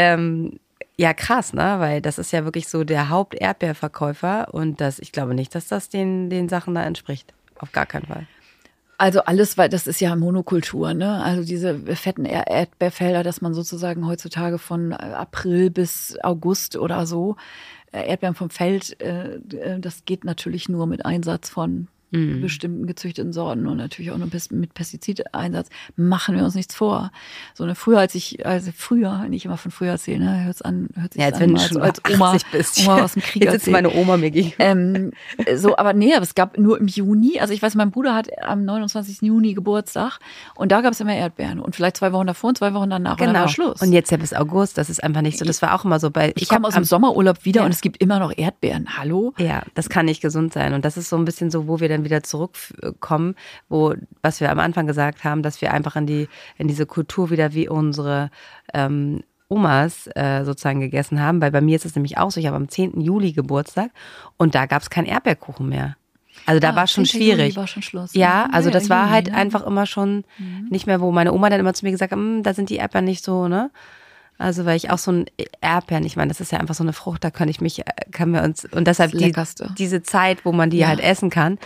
ja, krass, ne? Weil das ist ja wirklich so der Haupt-Erdbeerverkäufer und ich glaube nicht, dass das den Sachen da entspricht. Auf gar keinen Fall. Also alles, weil das ist ja Monokultur, ne? Also diese fetten Erdbeerfelder, dass man sozusagen heutzutage von April bis August oder so Erdbeeren vom Feld, das geht natürlich nur mit Einsatz von bestimmten gezüchteten Sorten und natürlich auch nur mit Pestizideinsatz. Machen wir uns nichts vor. So eine früher, nicht immer von früher erzählen, ne? Hört sich als an, wenn du schon als Oma aus dem Krieg jetzt sitzt meine Oma mir gegenüber. Aber es gab nur im Juni, also ich weiß, mein Bruder hat am 29. Juni Geburtstag und da gab es immer Erdbeeren und vielleicht 2 Wochen davor und 2 Wochen danach. Genau. Und dann war Schluss. Und jetzt ja bis August, das ist einfach nicht so. Das war auch immer so bei. Ich komme aus dem Sommerurlaub wieder und es gibt immer noch Erdbeeren. Hallo? Ja, das kann nicht gesund sein und das ist so ein bisschen so, wo wir dann wieder zurückkommen, was wir am Anfang gesagt haben, dass wir einfach in diese Kultur wieder wie unsere Omas sozusagen gegessen haben, weil bei mir ist es nämlich auch so, ich habe am 10. Juli Geburtstag und da gab es keinen Erdbeerkuchen mehr. Also da war es schon schwierig. War schon Schluss. Ja, also das war halt einfach immer schon nicht mehr, wo meine Oma dann immer zu mir gesagt hat, da sind die Erdbeeren nicht so, ne? Also weil ich auch so ein Erdbeeren, ich meine, das ist ja einfach so eine Frucht, da können wir uns, und deshalb diese Zeit, wo man die halt essen kann,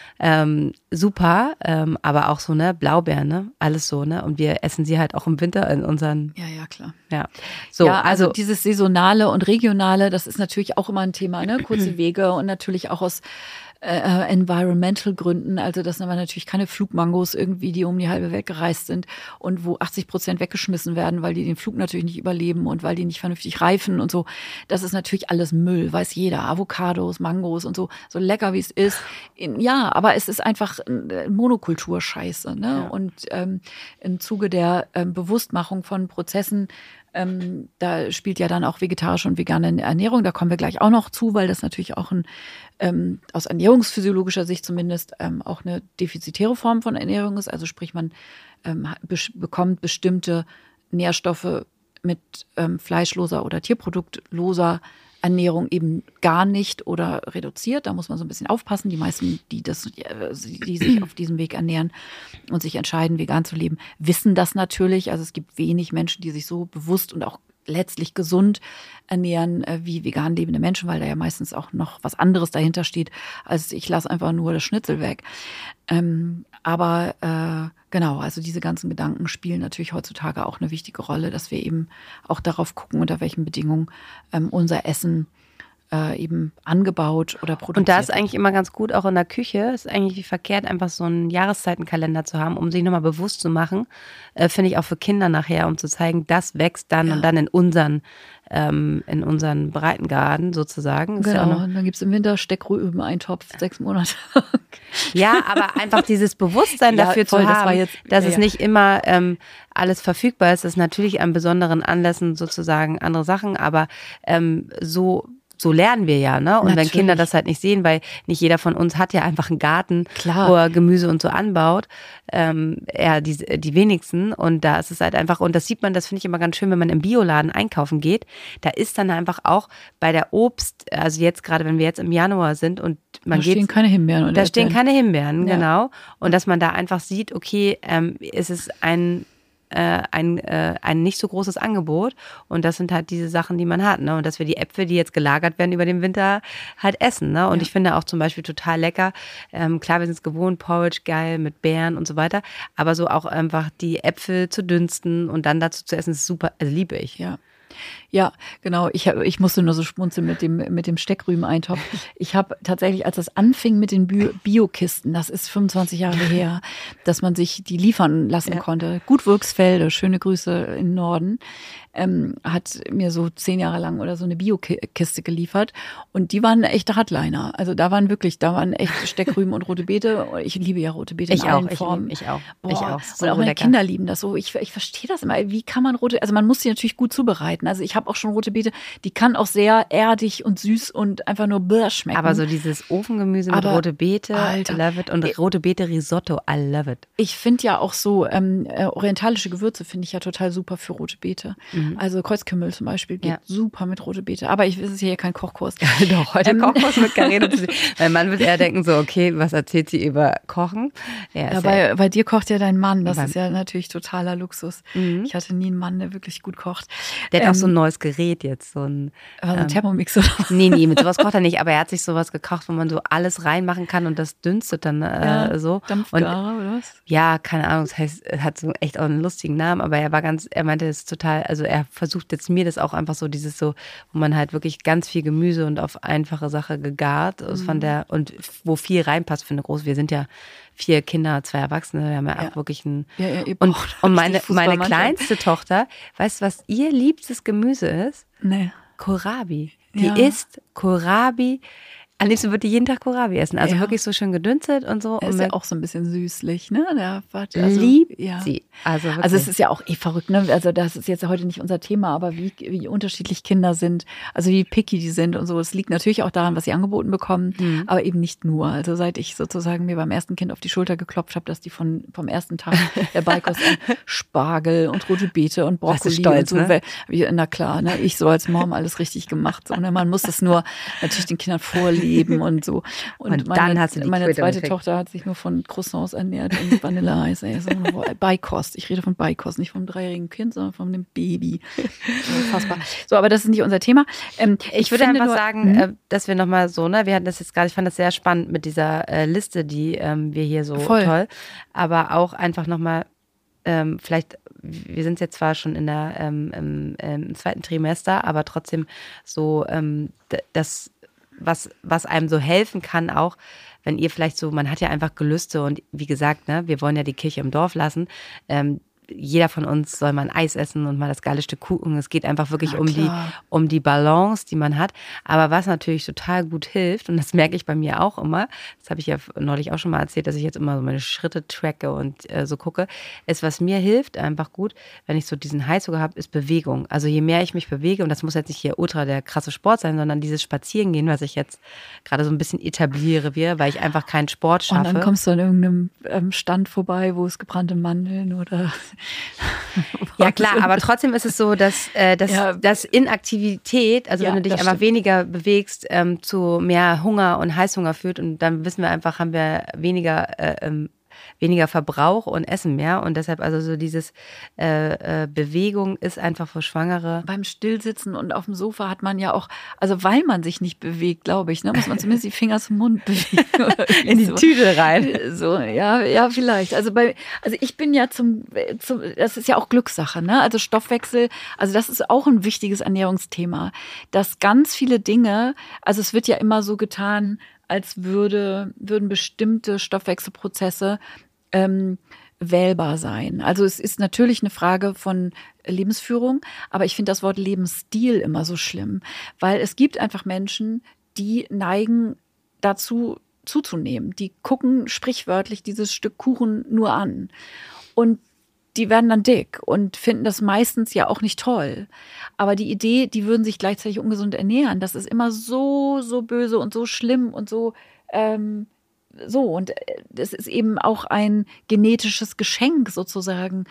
super, aber auch so, ne, Blaubeeren, ne, alles so, ne, und wir essen sie halt auch im Winter in unseren. Ja, klar. Ja. So, ja, also dieses Saisonale und Regionale, das ist natürlich auch immer ein Thema, ne, kurze Wege und natürlich auch aus environmental Gründen, also dass man natürlich keine Flugmangos irgendwie, die um die halbe Welt gereist sind und wo 80% weggeschmissen werden, weil die den Flug natürlich nicht überleben und weil die nicht vernünftig reifen und so. Das ist natürlich alles Müll, weiß jeder. Avocados, Mangos und so lecker wie es ist. Ja, aber es ist einfach Monokultur-Scheiße, ne? Ja. Und im Zuge der Bewusstmachung von Prozessen da spielt ja dann auch vegetarische und vegane Ernährung, da kommen wir gleich auch noch zu, weil das natürlich auch aus ernährungsphysiologischer Sicht zumindest auch eine defizitäre Form von Ernährung ist. Also sprich, man bekommt bestimmte Nährstoffe mit fleischloser oder tierproduktloser Ernährung eben gar nicht oder reduziert. Da muss man so ein bisschen aufpassen. Die meisten, die sich auf diesem Weg ernähren und sich entscheiden, vegan zu leben, wissen das natürlich. Also es gibt wenig Menschen, die sich so bewusst und auch letztlich gesund ernähren wie vegan lebende Menschen, weil da ja meistens auch noch was anderes dahinter steht, als ich lasse einfach nur das Schnitzel weg. Genau, also diese ganzen Gedanken spielen natürlich heutzutage auch eine wichtige Rolle, dass wir eben auch darauf gucken, unter welchen Bedingungen unser Essen eben angebaut oder produziert. Und da ist eigentlich immer ganz gut, auch in der Küche, ist eigentlich wie verkehrt, einfach so einen Jahreszeitenkalender zu haben, um sich nochmal bewusst zu machen, finde ich auch für Kinder nachher, um zu zeigen, das wächst dann und dann in unseren Breitengraden sozusagen. Genau, und dann gibt es im Winter Steckrüben-Eintopf, 6 Monate. Ja, aber einfach dieses Bewusstsein dafür zu haben, dass es nicht immer alles verfügbar ist. Das ist natürlich an besonderen Anlässen sozusagen andere Sachen, aber so lernen wir ja, ne? Und natürlich. Wenn Kinder das halt nicht sehen, weil nicht jeder von uns hat ja einfach einen Garten, wo er Gemüse und so anbaut, eher die wenigsten. Und da ist es halt einfach, und das sieht man, das finde ich immer ganz schön, wenn man im Bioladen einkaufen geht, da ist dann einfach auch bei der Obst, also jetzt gerade, wenn wir jetzt im Januar sind und man geht. Da stehen keine Himbeeren. Da stehen keine Himbeeren, genau. Und dass man da einfach sieht, okay, ist es ein nicht so großes Angebot und das sind halt diese Sachen, die man hat, ne? Und dass wir die Äpfel, die jetzt gelagert werden über den Winter, halt essen, ne? Und ich finde auch zum Beispiel total lecker, klar, wir sind es gewohnt, Porridge, geil, mit Beeren und so weiter, aber so auch einfach die Äpfel zu dünsten und dann dazu zu essen, ist super, also liebe ich. Ja. Ja, genau. Ich musste nur so schmunzeln mit dem Steckrüben-Eintopf. Ich habe tatsächlich, als das anfing mit den Biokisten, das ist 25 Jahre her, dass man sich die liefern lassen konnte. Gutwirksfelde, schöne Grüße in den Norden, hat mir so 10 Jahre lang oder so eine Biokiste geliefert. Und die waren echte Hardliner. Also da waren echt Steckrüben und rote Beete. Ich liebe ja rote Beete in allen Formen. Ich auch. So und auch meine Kinder lieben das so. Ich verstehe das immer. Wie kann man also man muss sie natürlich gut zubereiten. Also ich habe auch schon rote Beete, die kann auch sehr erdig und süß und einfach nur schmecken. Aber so dieses Ofengemüse mit rote Beete, Alter, I love it. Und rote Beete Risotto, I love it. Ich finde ja auch so orientalische Gewürze finde ich ja total super für rote Beete. Also Kreuzkümmel zum Beispiel geht super mit rote Beete. Aber es ist hier kein Kochkurs. Doch, heute Kochkurs mit Carino. Mein Mann wird eher denken so, okay, was erzählt sie über Kochen? Bei dir kocht ja dein Mann. Das ist ja natürlich totaler Luxus. Ich hatte nie einen Mann, der wirklich gut kocht. Der hat auch so ein neues Gerät jetzt. So ein Thermomix oder was? Nee, mit sowas kocht er nicht. Aber er hat sich sowas gekauft, wo man so alles reinmachen kann und das dünstet dann so. Dampfgarer oder was? Ja, keine Ahnung. Das heißt, es hat so echt auch einen lustigen Namen. Aber er meinte, das ist total, also er versucht jetzt mir das auch einfach so, dieses so, wo man halt wirklich ganz viel Gemüse und auf einfache Sache gegart und wo viel reinpasst für eine große. Wir sind ja 4 Kinder, 2 Erwachsene, wir haben ja auch wirklich ein und meine kleinste Tochter, weißt du, was ihr liebstes Gemüse ist? Nee. Kohlrabi. Die isst Kohlrabi. Am liebsten würde die jeden Tag Kohlrabi essen. Also wirklich so schön gedünstet und so. Ist ja auch so ein bisschen süßlich, ne? Liebt sie. Also es ist ja auch verrückt, ne? Also das ist jetzt heute nicht unser Thema, aber wie unterschiedlich Kinder sind, also wie picky die sind und so. Es liegt natürlich auch daran, was sie angeboten bekommen, aber eben nicht nur. Also seit ich sozusagen mir beim ersten Kind auf die Schulter geklopft habe, dass die vom ersten Tag der Beikost an Spargel und rote Beete und Brokkoli stolz, und so. ne? Na klar, ne? Ich so als Mom alles richtig gemacht. So, ne? Man muss das nur natürlich den Kindern vorleben und so. Und dann hast du meine zweite Tochter hat sich nur von Croissants ernährt und Vanilleeis. Beikost. Ich rede von Beikost, nicht vom 3-jährigen Kind, sondern von dem Baby. Unfassbar. So, aber das ist nicht unser Thema. Ich würde einfach sagen, dass wir nochmal so, ne, wir hatten das jetzt gerade, ich fand das sehr spannend mit dieser Liste, die wir hier so toll, aber auch einfach nochmal vielleicht, wir sind jetzt zwar schon in der im 2. Trimester, aber trotzdem so das was einem so helfen kann, auch wenn ihr vielleicht so, man hat ja einfach Gelüste und wie gesagt, ne, wir wollen ja die Kirche im Dorf lassen. Jeder von uns soll mal ein Eis essen und mal das geile Stück Kuchen. Es geht einfach wirklich um die Balance, die man hat. Aber was natürlich total gut hilft, und das merke ich bei mir auch immer, das habe ich ja neulich auch schon mal erzählt, dass ich jetzt immer so meine Schritte tracke und so gucke, ist, was mir hilft einfach gut, wenn ich so diesen Heißhunger habe, ist Bewegung. Also je mehr ich mich bewege, und das muss jetzt nicht hier ultra der krasse Sport sein, sondern dieses Spazierengehen, was ich jetzt gerade so ein bisschen etabliere, weil ich einfach keinen Sport schaffe. Und dann kommst du an irgendeinem Stand vorbei, wo es gebrannte Mandeln oder ja klar, aber trotzdem ist es so, dass Inaktivität, also wenn du dich einfach weniger bewegst, zu mehr Hunger und Heißhunger führt, und dann wissen wir einfach, haben wir weniger Verbrauch und essen mehr, und deshalb also so dieses Bewegung ist einfach für Schwangere. Beim Stillsitzen und auf dem Sofa hat man ja auch, also weil man sich nicht bewegt, glaube ich, ne, muss man zumindest die Finger zum Mund bewegen. Oder in die Tüte rein. So, ja, vielleicht. Also ich bin ja das ist ja auch Glückssache, ne? Also Stoffwechsel, also das ist auch ein wichtiges Ernährungsthema, dass ganz viele Dinge, also es wird ja immer so getan, als würden bestimmte Stoffwechselprozesse wählbar sein. Also es ist natürlich eine Frage von Lebensführung, aber ich finde das Wort Lebensstil immer so schlimm, weil es gibt einfach Menschen, die neigen dazu zuzunehmen. Die gucken sprichwörtlich dieses Stück Kuchen nur an und die werden dann dick und finden das meistens ja auch nicht toll. Aber die Idee, die würden sich gleichzeitig ungesund ernähren, das ist immer so böse und so schlimm und so. Und das ist eben auch ein genetisches Geschenk sozusagen,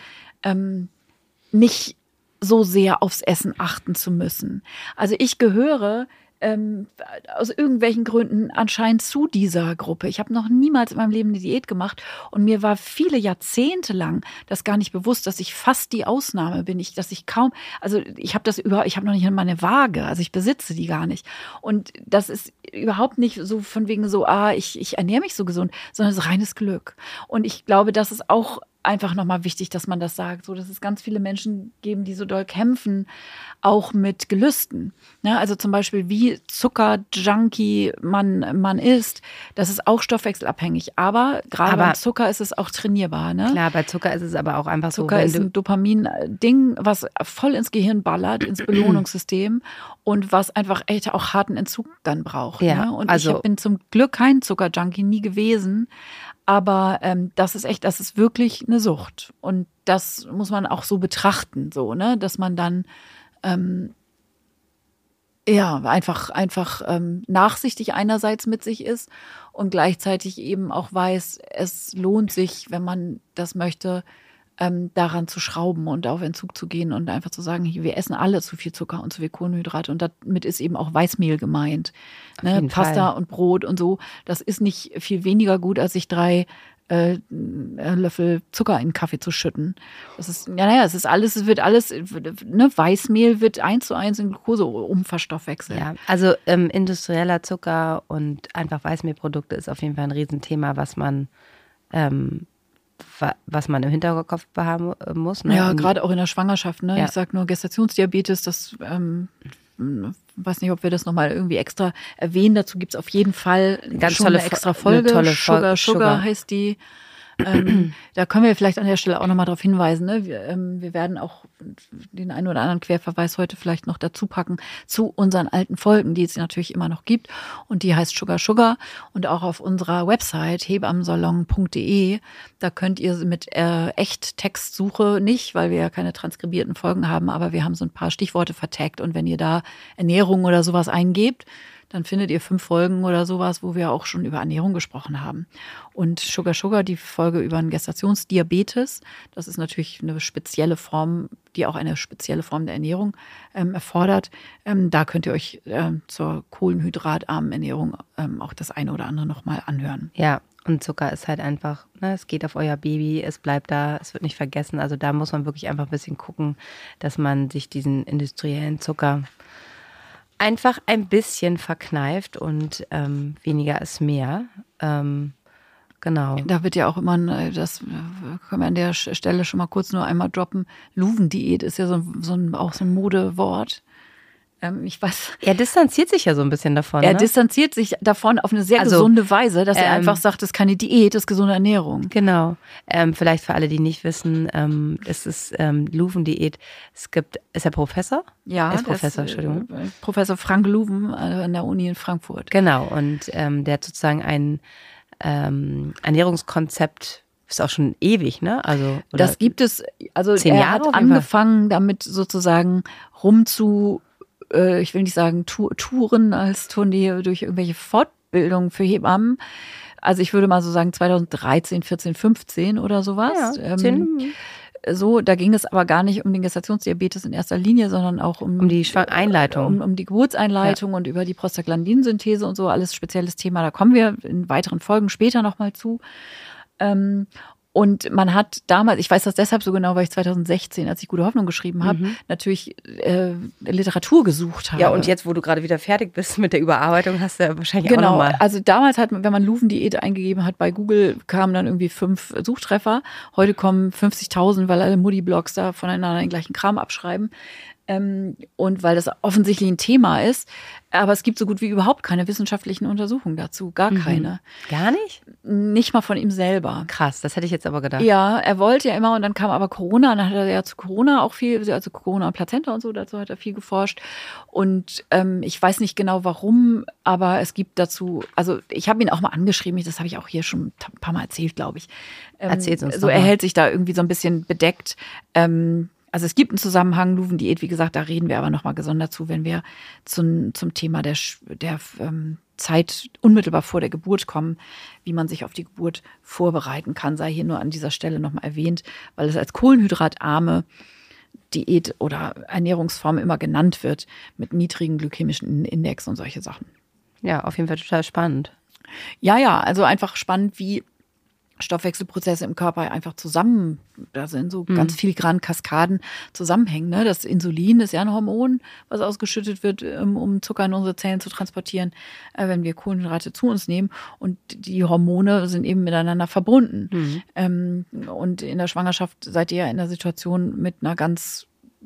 nicht so sehr aufs Essen achten zu müssen. Also ich gehöre aus irgendwelchen Gründen anscheinend zu dieser Gruppe. Ich habe noch niemals in meinem Leben eine Diät gemacht und mir war viele Jahrzehnte lang das gar nicht bewusst, dass ich fast die Ausnahme bin. Ich habe noch nicht mal eine Waage, also ich besitze die gar nicht. Und das ist überhaupt nicht so von wegen so, ich ernähre mich so gesund, sondern es ist reines Glück. Und ich glaube, dass es auch einfach nochmal wichtig, dass man das sagt, so dass es ganz viele Menschen geben, die so doll kämpfen, auch mit Gelüsten. Ne? Also zum Beispiel wie Zucker-Junkie man ist, das ist auch stoffwechselabhängig. Aber gerade beim Zucker ist es auch trainierbar. Ne? Klar, bei Zucker ist es aber auch einfach Zucker so. Zucker ist ein Dopamin-Ding, was voll ins Gehirn ballert, ins Belohnungssystem und was einfach echt auch harten Entzug dann braucht. Ja, ne? Und also ich bin zum Glück kein Zucker-Junkie, nie gewesen. Aber das ist wirklich eine Sucht. Und das muss man auch so betrachten, so, ne? Dass man dann einfach nachsichtig einerseits mit sich ist und gleichzeitig eben auch weiß, es lohnt sich, wenn man das möchte, daran zu schrauben und auf Entzug zu gehen und einfach zu sagen, wir essen alle zu viel Zucker und zu viel Kohlenhydrate und damit ist eben auch Weißmehl gemeint. Ne? Pasta und Brot und so, das ist nicht viel weniger gut, als sich 3 Löffel Zucker in den Kaffee zu schütten. Das ist, Weißmehl wird 1:1 in Glucose umverstoffwechselt. Ja, also industrieller Zucker und einfach Weißmehlprodukte ist auf jeden Fall ein Riesenthema, was man im Hinterkopf haben muss. Ne? Ja, gerade auch in der Schwangerschaft. Ne? Ja. Ich sag nur Gestationsdiabetes, das weiß nicht, ob wir das nochmal irgendwie extra erwähnen. Dazu gibt es auf jeden Fall ganz schon tolle eine extra Folge. Sugar heißt die. Da können wir vielleicht an der Stelle auch nochmal darauf hinweisen. Ne? Wir werden auch den einen oder anderen Querverweis heute vielleicht noch dazu packen zu unseren alten Folgen, die es natürlich immer noch gibt. Und die heißt Sugar. Und auch auf unserer Website hebammensalon.de, da könnt ihr mit Echt-Textsuche nicht, weil wir ja keine transkribierten Folgen haben, aber wir haben so ein paar Stichworte vertaggt. Und wenn ihr da Ernährung oder sowas eingebt, dann findet ihr 5 Folgen oder sowas, wo wir auch schon über Ernährung gesprochen haben. Und Sugar, die Folge über einen Gestationsdiabetes, das ist natürlich eine spezielle Form, die auch eine spezielle Form der Ernährung erfordert. Da könnt ihr euch zur kohlenhydratarmen Ernährung auch das eine oder andere nochmal anhören. Ja, und Zucker ist halt einfach, ne, es geht auf euer Baby, es bleibt da, es wird nicht vergessen. Also da muss man wirklich einfach ein bisschen gucken, dass man sich diesen industriellen Zucker einfach ein bisschen verkneift und weniger ist mehr. Genau. Da wird ja auch immer, das können wir an der Stelle schon mal kurz nur einmal droppen, Luven-Diät ist ja auch so ein Modewort. Ich weiß. Er distanziert sich ja so ein bisschen davon. Er distanziert sich davon auf eine sehr gesunde Weise, dass er einfach sagt, das ist keine Diät, das ist gesunde Ernährung. Genau. Vielleicht für alle, die nicht wissen, es ist Luven-Diät. Ist er Professor? Ja, er ist Professor, Entschuldigung. Professor Frank Luven an der Uni in Frankfurt. Genau. Und der hat sozusagen ein Ernährungskonzept. Ist auch schon ewig, ne? Also das gibt es. Also 10 er Jahre hat angefangen, damit sozusagen ich will nicht sagen Touren als Tournee durch irgendwelche Fortbildungen für Hebammen. Also ich würde mal so sagen 2013, 14, 15 oder sowas. Ja, da ging es aber gar nicht um den Gestationsdiabetes in erster Linie, sondern auch um die Einleitung. Um die Geburtseinleitung und über die Prostaglandinsynthese und so, alles spezielles Thema. Da kommen wir in weiteren Folgen später nochmal zu. Und man hat damals, ich weiß das deshalb so genau, weil ich 2016, als ich Gute Hoffnung geschrieben habe, natürlich Literatur gesucht habe. Ja, und jetzt, wo du gerade wieder fertig bist mit der Überarbeitung, hast du ja wahrscheinlich auch nochmal. Also damals wenn man Luven-Diät eingegeben hat bei Google, kamen dann irgendwie 5 Suchtreffer. Heute kommen 50.000, weil alle Mutti-Blogs da voneinander den gleichen Kram abschreiben. Und weil das offensichtlich ein Thema ist. Aber es gibt so gut wie überhaupt keine wissenschaftlichen Untersuchungen dazu. Gar keine. Gar nicht? Nicht mal von ihm selber. Krass, das hätte ich jetzt aber gedacht. Ja, er wollte ja immer und dann kam aber Corona. Dann hat er ja zu Corona auch viel, also Corona und Plazenta und so, dazu hat er viel geforscht. Und ich weiß nicht genau warum, aber es gibt dazu, also ich habe ihn auch mal angeschrieben, das habe ich auch hier schon ein paar Mal erzählt, glaube ich. Erzähl's uns so, doch er mal. hält sich da irgendwie so ein bisschen bedeckt. Also es gibt einen Zusammenhang, Luven-Diät, wie gesagt, da reden wir aber nochmal gesondert zu, wenn wir zum Thema der Zeit unmittelbar vor der Geburt kommen, wie man sich auf die Geburt vorbereiten kann, sei hier nur an dieser Stelle nochmal erwähnt, weil es als kohlenhydratarme Diät oder Ernährungsform immer genannt wird, mit niedrigen glykämischen Index und solche Sachen. Ja, auf jeden Fall total spannend. Ja, also einfach spannend, wie Stoffwechselprozesse im Körper einfach zusammen, da sind so ganz filigran Kaskaden zusammenhängen. Ne? Das Insulin ist ja ein Hormon, was ausgeschüttet wird, um Zucker in unsere Zellen zu transportieren, wenn wir Kohlenhydrate zu uns nehmen. Und die Hormone sind eben miteinander verbunden. Und in der Schwangerschaft seid ihr ja in der Situation mit einer ganz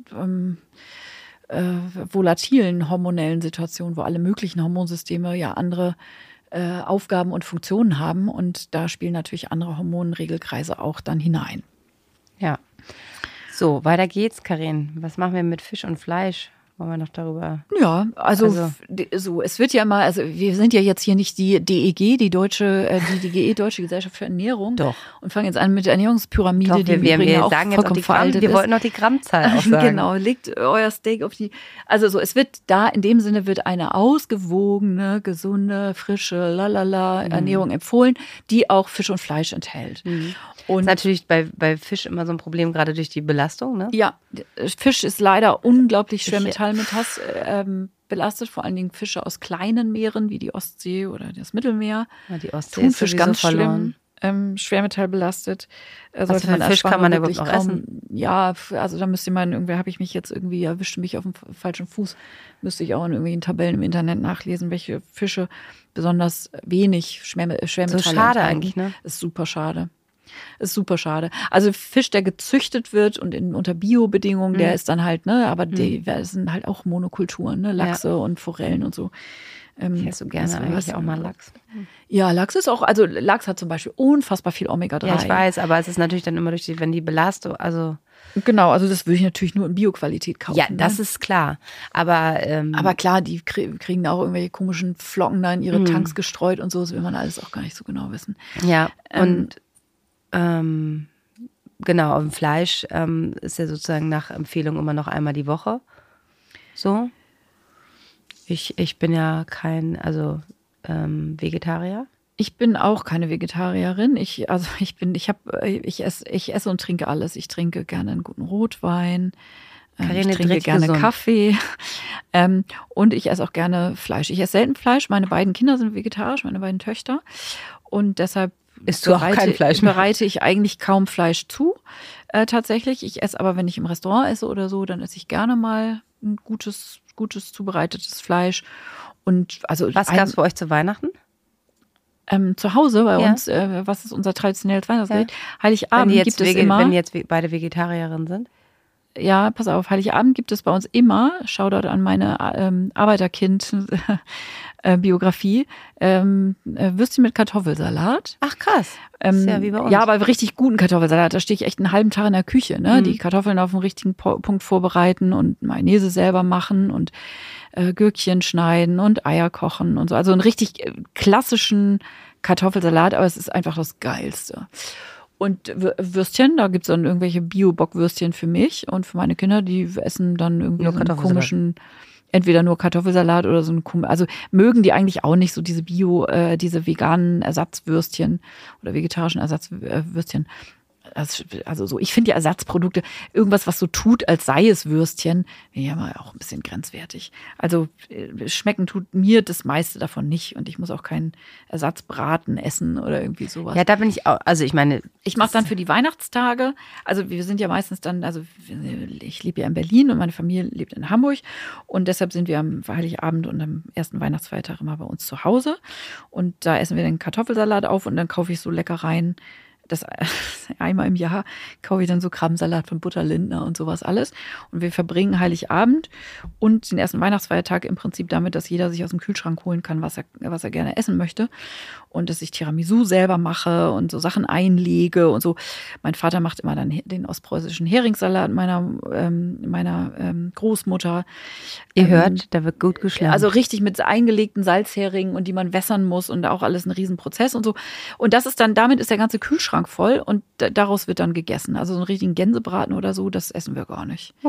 volatilen hormonellen Situation, wo alle möglichen Hormonsysteme ja andere Aufgaben und Funktionen haben. Und da spielen natürlich andere Hormonregelkreise auch dann hinein. Ja. So, weiter geht's, Karin. Was machen wir mit Fisch und Fleisch? Wollen wir noch darüber? Ja, also so, es wird ja mal, also wir sind ja jetzt hier nicht die DEG, die DGE, Deutsche Gesellschaft für Ernährung. Doch. Und fangen jetzt an mit der Ernährungspyramide, Doch, die wir sagen jetzt auch die Gramm, wir wollten noch die Grammzahl auch sagen. Genau, legt euer Steak auf die, also so, es wird da, in dem Sinne wird eine ausgewogene, gesunde, frische, Ernährung empfohlen, die auch Fisch und Fleisch enthält. Und ist natürlich bei Fisch immer so ein Problem, gerade durch die Belastung, ne? Ja, Fisch ist leider unglaublich schwer Metallmetall belastet, vor allen Dingen Fische aus kleinen Meeren wie die Ostsee oder das Mittelmeer. Ja, die Ostsee Thunfisch ist ganz verloren. schlimm, Schwermetall belastet. Was für Fisch kann man da überhaupt noch essen? Ja, also da müsste man irgendwie, erwischte mich auf dem falschen Fuß, müsste ich auch in irgendwelchen Tabellen im Internet nachlesen, welche Fische besonders wenig Schwermetalle So schade enthalten. eigentlich, ne? Ist super schade. Also Fisch, der gezüchtet wird und unter Bio-Bedingungen, der ist dann halt, ne, aber die sind halt auch Monokulturen, ne, Lachse und Forellen und so. Ich esse so gerne eigentlich auch mal Lachs. Ja, Lachs ist auch, also Lachs hat zum Beispiel unfassbar viel Omega-3. Ja, ich weiß, aber es ist natürlich dann immer wenn die Belastung, also... Genau, also das würde ich natürlich nur in Bio-Qualität kaufen. Ja, das ist klar. Aber klar, die kriegen da auch irgendwelche komischen Flocken da in ihre Tanks gestreut und so, das will man alles auch gar nicht so genau wissen. Ja, und genau, auf dem Fleisch ist ja sozusagen nach Empfehlung immer noch einmal die Woche. So. Ich bin ja kein, Vegetarier. Ich bin auch keine Vegetarierin. Ich esse und trinke alles. Ich trinke gerne einen guten Rotwein. Ich trinke gerne gesund. Kaffee. Und ich esse auch gerne Fleisch. Ich esse selten Fleisch. Meine beiden Kinder sind vegetarisch, meine beiden Töchter. Und deshalb bereite ich eigentlich kaum Fleisch zu, tatsächlich. Ich esse aber, wenn ich im Restaurant esse oder so, dann esse ich gerne mal ein gutes zubereitetes Fleisch. Und also was gab es für euch zu Weihnachten? Zu Hause bei uns, was ist unser traditionelles Weihnachtsgericht? Heiligabend gibt es immer. Wenn jetzt beide Vegetarierinnen sind? Ja, pass auf, Heiligabend gibt es bei uns immer, Shoutout an meine Arbeiterkind-Biografie, Würstchen mit Kartoffelsalat. Ach krass, das ist ja wie bei uns. Ja, aber richtig guten Kartoffelsalat, da stehe ich echt einen halben Tag in der Küche, ne? Die Kartoffeln auf den richtigen Punkt vorbereiten und Mayonnaise selber machen und Gürkchen schneiden und Eier kochen und so. Also einen richtig klassischen Kartoffelsalat, aber es ist einfach das Geilste. Und Würstchen, da gibt es dann irgendwelche Bio-Bockwürstchen für mich und für meine Kinder, die essen dann irgendwie so einen komischen, entweder nur Kartoffelsalat oder so einen also mögen die eigentlich auch nicht so diese diese veganen Ersatzwürstchen oder vegetarischen Ersatzwürstchen. Also so, ich finde ja Ersatzprodukte, irgendwas, was so tut, als sei es Würstchen, ja mal auch ein bisschen grenzwertig. Also schmecken tut mir das meiste davon nicht und ich muss auch keinen Ersatzbraten essen oder irgendwie sowas. Ja, da bin ich auch, also ich meine. Ich mache dann für die Weihnachtstage, also wir sind ja meistens dann, also ich lebe ja in Berlin und meine Familie lebt in Hamburg und deshalb sind wir am Heiligabend und am ersten Weihnachtsfeiertag immer bei uns zu Hause und da essen wir den Kartoffelsalat auf und dann kaufe ich so Leckereien. Das einmal im Jahr kaufe ich dann so Krabbensalat von Butterlindner und sowas alles. Und wir verbringen Heiligabend und den ersten Weihnachtsfeiertag im Prinzip damit, dass jeder sich aus dem Kühlschrank holen kann, was er gerne essen möchte. Und dass ich Tiramisu selber mache und so Sachen einlege und so. Mein Vater macht immer dann den ostpreußischen Heringssalat meiner Großmutter. Ihr hört, da wird gut geschlagen. Also richtig mit eingelegten Salzheringen und die man wässern muss und auch alles ein Riesenprozess und so. Und das ist dann, damit ist der ganze Kühlschrank voll und daraus wird dann gegessen. Also so einen richtigen Gänsebraten oder so, das essen wir gar nicht. Okay.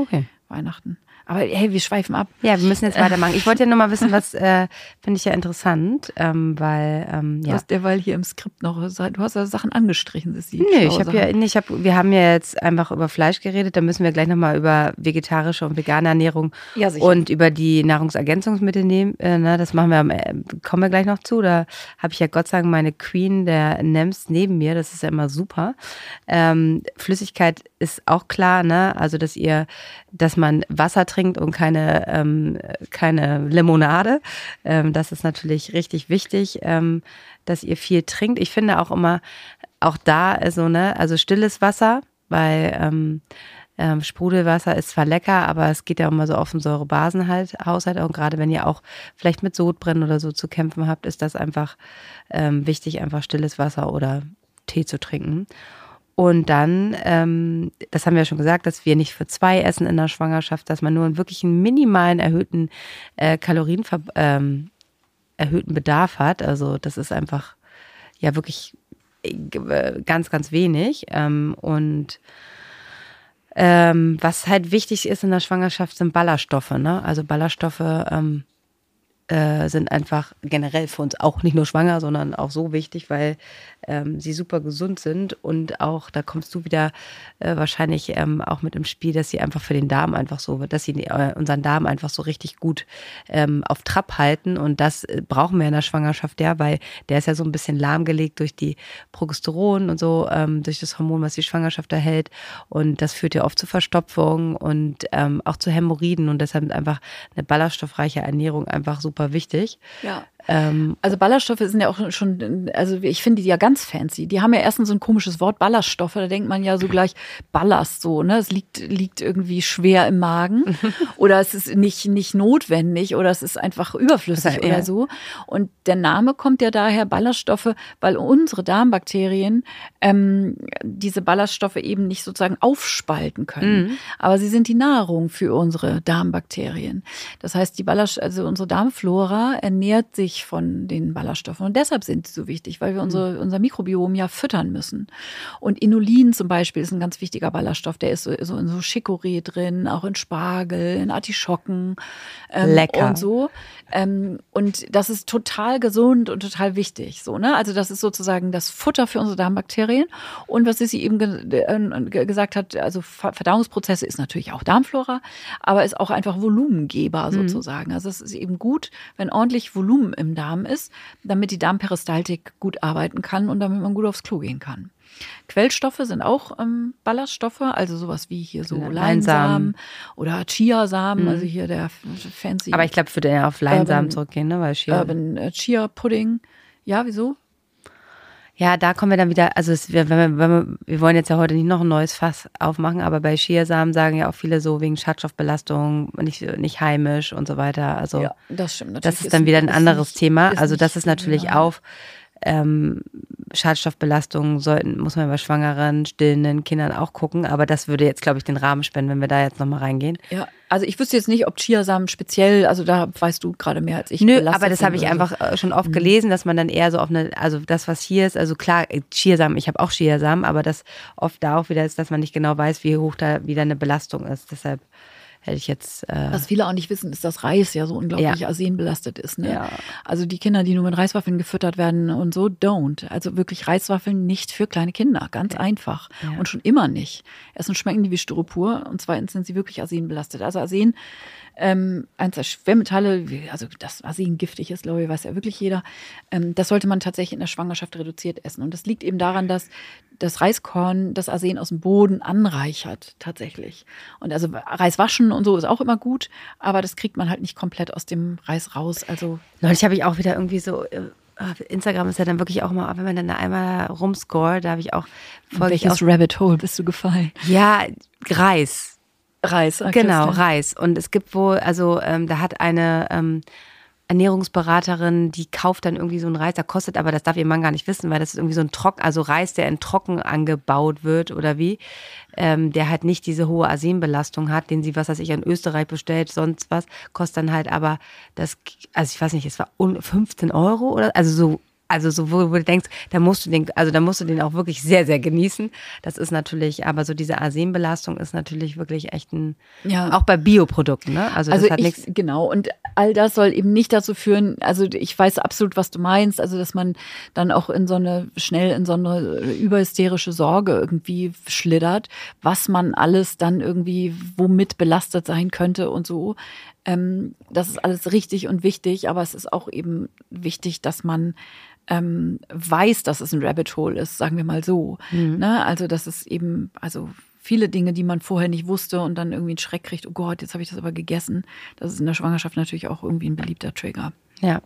Weihnachten. Aber hey, wir schweifen ab. Ja, wir müssen jetzt weitermachen. Ich wollte ja nur mal wissen, was finde ich ja interessant, weil Du hast derweil hier im Skript noch, du hast ja Sachen angestrichen, Sissi. Nee, wir haben ja jetzt einfach über Fleisch geredet, da müssen wir gleich nochmal über vegetarische und vegane Ernährung und über die Nahrungsergänzungsmittel nehmen. Das kommen wir gleich noch zu. Da habe ich ja Gott sei Dank meine Queen der NEMS neben mir, das ist ja immer super. Flüssigkeit ist auch klar, ne? Also dass man Wasser trinkt und keine Limonade. Das ist natürlich richtig wichtig, dass ihr viel trinkt. Ich finde auch immer, auch da ist so, ne, also stilles Wasser, weil Sprudelwasser ist zwar lecker, aber es geht ja immer so auf den Säurebasenhaushalt. Und gerade wenn ihr auch vielleicht mit Sodbrennen oder so zu kämpfen habt, ist das einfach wichtig, einfach stilles Wasser oder Tee zu trinken. Und dann, das haben wir ja schon gesagt, dass wir nicht für 2 essen in der Schwangerschaft, dass man nur einen wirklich einen minimalen erhöhten erhöhten Bedarf hat. Also das ist einfach ja wirklich ganz, ganz wenig. Was halt wichtig ist in der Schwangerschaft, sind Ballaststoffe. Ne? Also Ballaststoffe sind einfach generell für uns auch nicht nur schwanger, sondern auch so wichtig, weil sie super gesund sind und auch, da kommst du wieder wahrscheinlich auch mit im Spiel, dass sie einfach für den Darm einfach so, dass sie unseren Darm einfach so richtig gut auf Trab halten und das brauchen wir in der Schwangerschaft ja, weil der ist ja so ein bisschen lahmgelegt durch die Progesteron und so, durch das Hormon, was die Schwangerschaft erhält und das führt ja oft zu Verstopfung und auch zu Hämorrhoiden und deshalb einfach eine ballaststoffreiche Ernährung einfach super wichtig. Ja. Also Ballaststoffe sind ja auch schon, also ich finde die ja ganz fancy. Die haben ja erstens so ein komisches Wort, Ballaststoffe, da denkt man ja so gleich Ballast so, ne? Es liegt irgendwie schwer im Magen oder es ist nicht notwendig oder es ist einfach überflüssig oder so. Und der Name kommt ja daher Ballaststoffe, weil unsere Darmbakterien diese Ballaststoffe eben nicht sozusagen aufspalten können. Aber sie sind die Nahrung für unsere Darmbakterien. Das heißt, also unsere Darmflora ernährt sich von den Ballaststoffen. Und deshalb sind sie so wichtig, weil wir unser Mikrobiom ja füttern müssen. Und Inulin zum Beispiel ist ein ganz wichtiger Ballaststoff. Der ist so in so Chicorée drin, auch in Spargel, in Artischocken. Lecker. Und so. Und das ist total gesund und total wichtig. So, ne? Also das ist sozusagen das Futter für unsere Darmbakterien. Und was Sissi eben gesagt hat, also Verdauungsprozesse ist natürlich auch Darmflora, aber ist auch einfach Volumengeber sozusagen. Also es ist eben gut, wenn ordentlich Volumen im Darm ist, damit die Darmperistaltik gut arbeiten kann und damit man gut aufs Klo gehen kann. Quellstoffe sind auch Ballaststoffe, also sowas wie hier so Leinsamen oder Chiasamen, also hier der fancy. Aber ich glaube, ich würde ja auf Leinsamen zurückgehen, ne? Weil Urban Chia Pudding. Ja, wieso? Ja, da kommen wir dann wieder, also wir wollen jetzt ja heute nicht noch ein neues Fass aufmachen, aber bei Chiasamen sagen ja auch viele so wegen Schadstoffbelastung, nicht heimisch und so weiter. Also ja, das stimmt natürlich. Das ist dann wieder ein anderes Thema. Also das ist natürlich auch Schadstoffbelastungen muss man bei schwangeren, stillenden Kindern auch gucken, aber das würde jetzt, glaube ich, den Rahmen spenden, wenn wir da jetzt nochmal reingehen. Ja, also ich wüsste jetzt nicht, ob Chiasamen speziell, also da weißt du gerade mehr als ich. Nö, aber das habe ich einfach schon oft gelesen, dass man dann eher so auf also das, was hier ist, also klar, Chiasamen, ich habe auch Chiasamen, aber das oft da auch wieder ist, dass man nicht genau weiß, wie hoch da wieder eine Belastung ist, deshalb hätte ich jetzt. Was viele auch nicht wissen, ist, dass Reis ja so unglaublich arsenbelastet ist. Ne? Ja. Also die Kinder, die nur mit Reiswaffeln gefüttert werden und so, don't. Also wirklich Reiswaffeln nicht für kleine Kinder. Ganz einfach. Ja. Und schon immer nicht. Erstens schmecken die wie Styropor und zweitens sind sie wirklich arsenbelastet. Also Arsen, eins der Schwermetalle, also das Arsen giftig ist, glaube ich, weiß ja wirklich jeder. Das sollte man tatsächlich in der Schwangerschaft reduziert essen. Und das liegt eben daran, dass das Reiskorn das Arsen aus dem Boden anreichert, tatsächlich. Und also Reis waschen und so ist auch immer gut, aber das kriegt man halt nicht komplett aus dem Reis raus. Also neulich habe ich auch wieder irgendwie so, Instagram ist ja dann wirklich auch mal, wenn man dann da einmal rumscrollt, da habe ich auch welches Rabbit Hole bist du gefallen? Ja, Reis, okay, genau, Reis. Und es gibt wohl, also da hat eine Ernährungsberaterin, die kauft dann irgendwie so einen Reis, der kostet, aber das darf ihr Mann gar nicht wissen, weil das ist irgendwie so ein also Reis, der in Trocken angebaut wird oder wie, der halt nicht diese hohe Arsenbelastung hat, den sie, was weiß ich, in Österreich bestellt, sonst was, kostet dann halt aber also ich weiß nicht, es war 15 € oder, also so also so, wo du denkst, da musst du den auch wirklich sehr, sehr genießen. Das ist natürlich, aber so diese Arsenbelastung ist natürlich wirklich echt auch bei Bioprodukten, ne? Also das hat nichts. Genau, und all das soll eben nicht dazu führen, also ich weiß absolut, was du meinst, also dass man dann auch schnell in so eine überhysterische Sorge irgendwie schlittert, was man alles dann irgendwie womit belastet sein könnte und so. Das ist alles richtig und wichtig, aber es ist auch eben wichtig, dass man weiß, dass es ein Rabbit Hole ist, sagen wir mal so. Ne? Also das ist eben, also viele Dinge, die man vorher nicht wusste und dann irgendwie einen Schreck kriegt, oh Gott, jetzt habe ich das aber gegessen. Das ist in der Schwangerschaft natürlich auch irgendwie ein beliebter Trigger. Ja.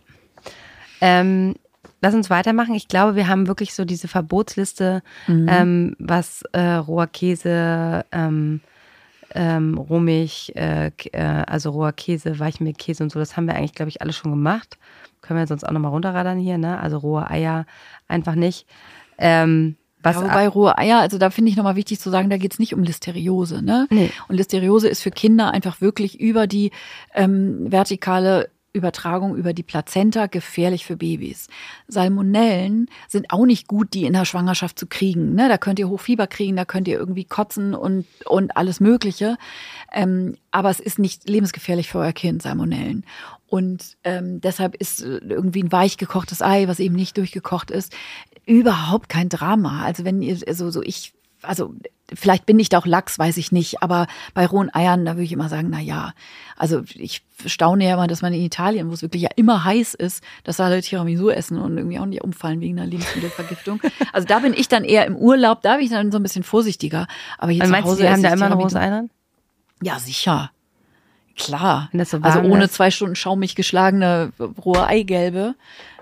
Lass uns weitermachen. Ich glaube, wir haben wirklich so diese Verbotsliste, was roher Käse, Rohmilch, also roher Käse, Weichmehlkäse und so, das haben wir eigentlich, glaube ich, alle schon gemacht. Können wir sonst auch nochmal runterradern hier, ne? Also rohe Eier einfach nicht. Wobei rohe Eier, also da finde ich nochmal wichtig zu sagen, da geht es nicht um Listeriose, ne? Nee. Und Listeriose ist für Kinder einfach wirklich über die vertikale Übertragung über die Plazenta gefährlich für Babys. Salmonellen sind auch nicht gut, die in der Schwangerschaft zu kriegen. Ne? Da könnt ihr Hochfieber kriegen, da könnt ihr irgendwie kotzen und alles Mögliche. Aber es ist nicht lebensgefährlich für euer Kind, Salmonellen. Und deshalb ist irgendwie ein weich gekochtes Ei, was eben nicht durchgekocht ist, überhaupt kein Drama. Also wenn ihr also vielleicht bin ich da auch lax, weiß ich nicht, aber bei rohen Eiern, da würde ich immer sagen, na ja, also ich staune ja immer, dass man in Italien, wo es wirklich ja immer heiß ist, dass da alle Tiramisu essen und irgendwie auch nicht umfallen wegen einer Lebensmittelvergiftung. Also da bin ich dann eher im Urlaub, da bin ich dann so ein bisschen vorsichtiger. Aber hier zu Hause, meinst du, die haben da immer ein rohes Ei drin? Ja, sicher. Klar. Wenn das so also warm ohne ist. 2 Stunden schaumig geschlagene rohe Eigelbe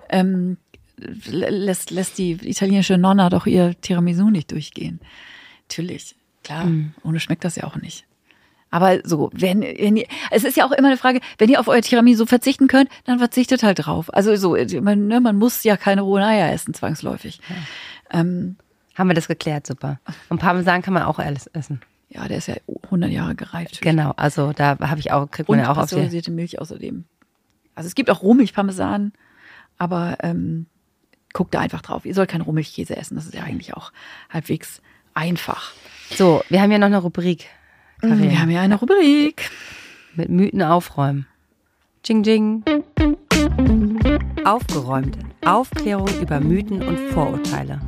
lässt die italienische Nonna doch ihr Tiramisu nicht durchgehen. Natürlich, klar. Ohne schmeckt das ja auch nicht. Aber so, wenn ihr, es ist ja auch immer eine Frage, wenn ihr auf euer Tiramisu verzichten könnt, dann verzichtet halt drauf. Also so, man muss ja keine rohen Eier essen, zwangsläufig. Ja. Haben wir das geklärt, super. Und Parmesan kann man auch alles essen. Ja, der ist ja 100 Jahre gereift. Genau, also da kriegt man ja auch auf die pasteurisierte Milch außerdem. Also es gibt auch Rohmilchparmesan, aber guckt da einfach drauf. Ihr sollt keinen Rohmilchkäse essen, das ist ja eigentlich auch halbwegs einfach. So, wir haben ja noch eine Rubrik. Karin. Wir haben ja eine Rubrik. Mit Mythen aufräumen. Jing, jing. Aufgeräumt. Aufklärung über Mythen und Vorurteile.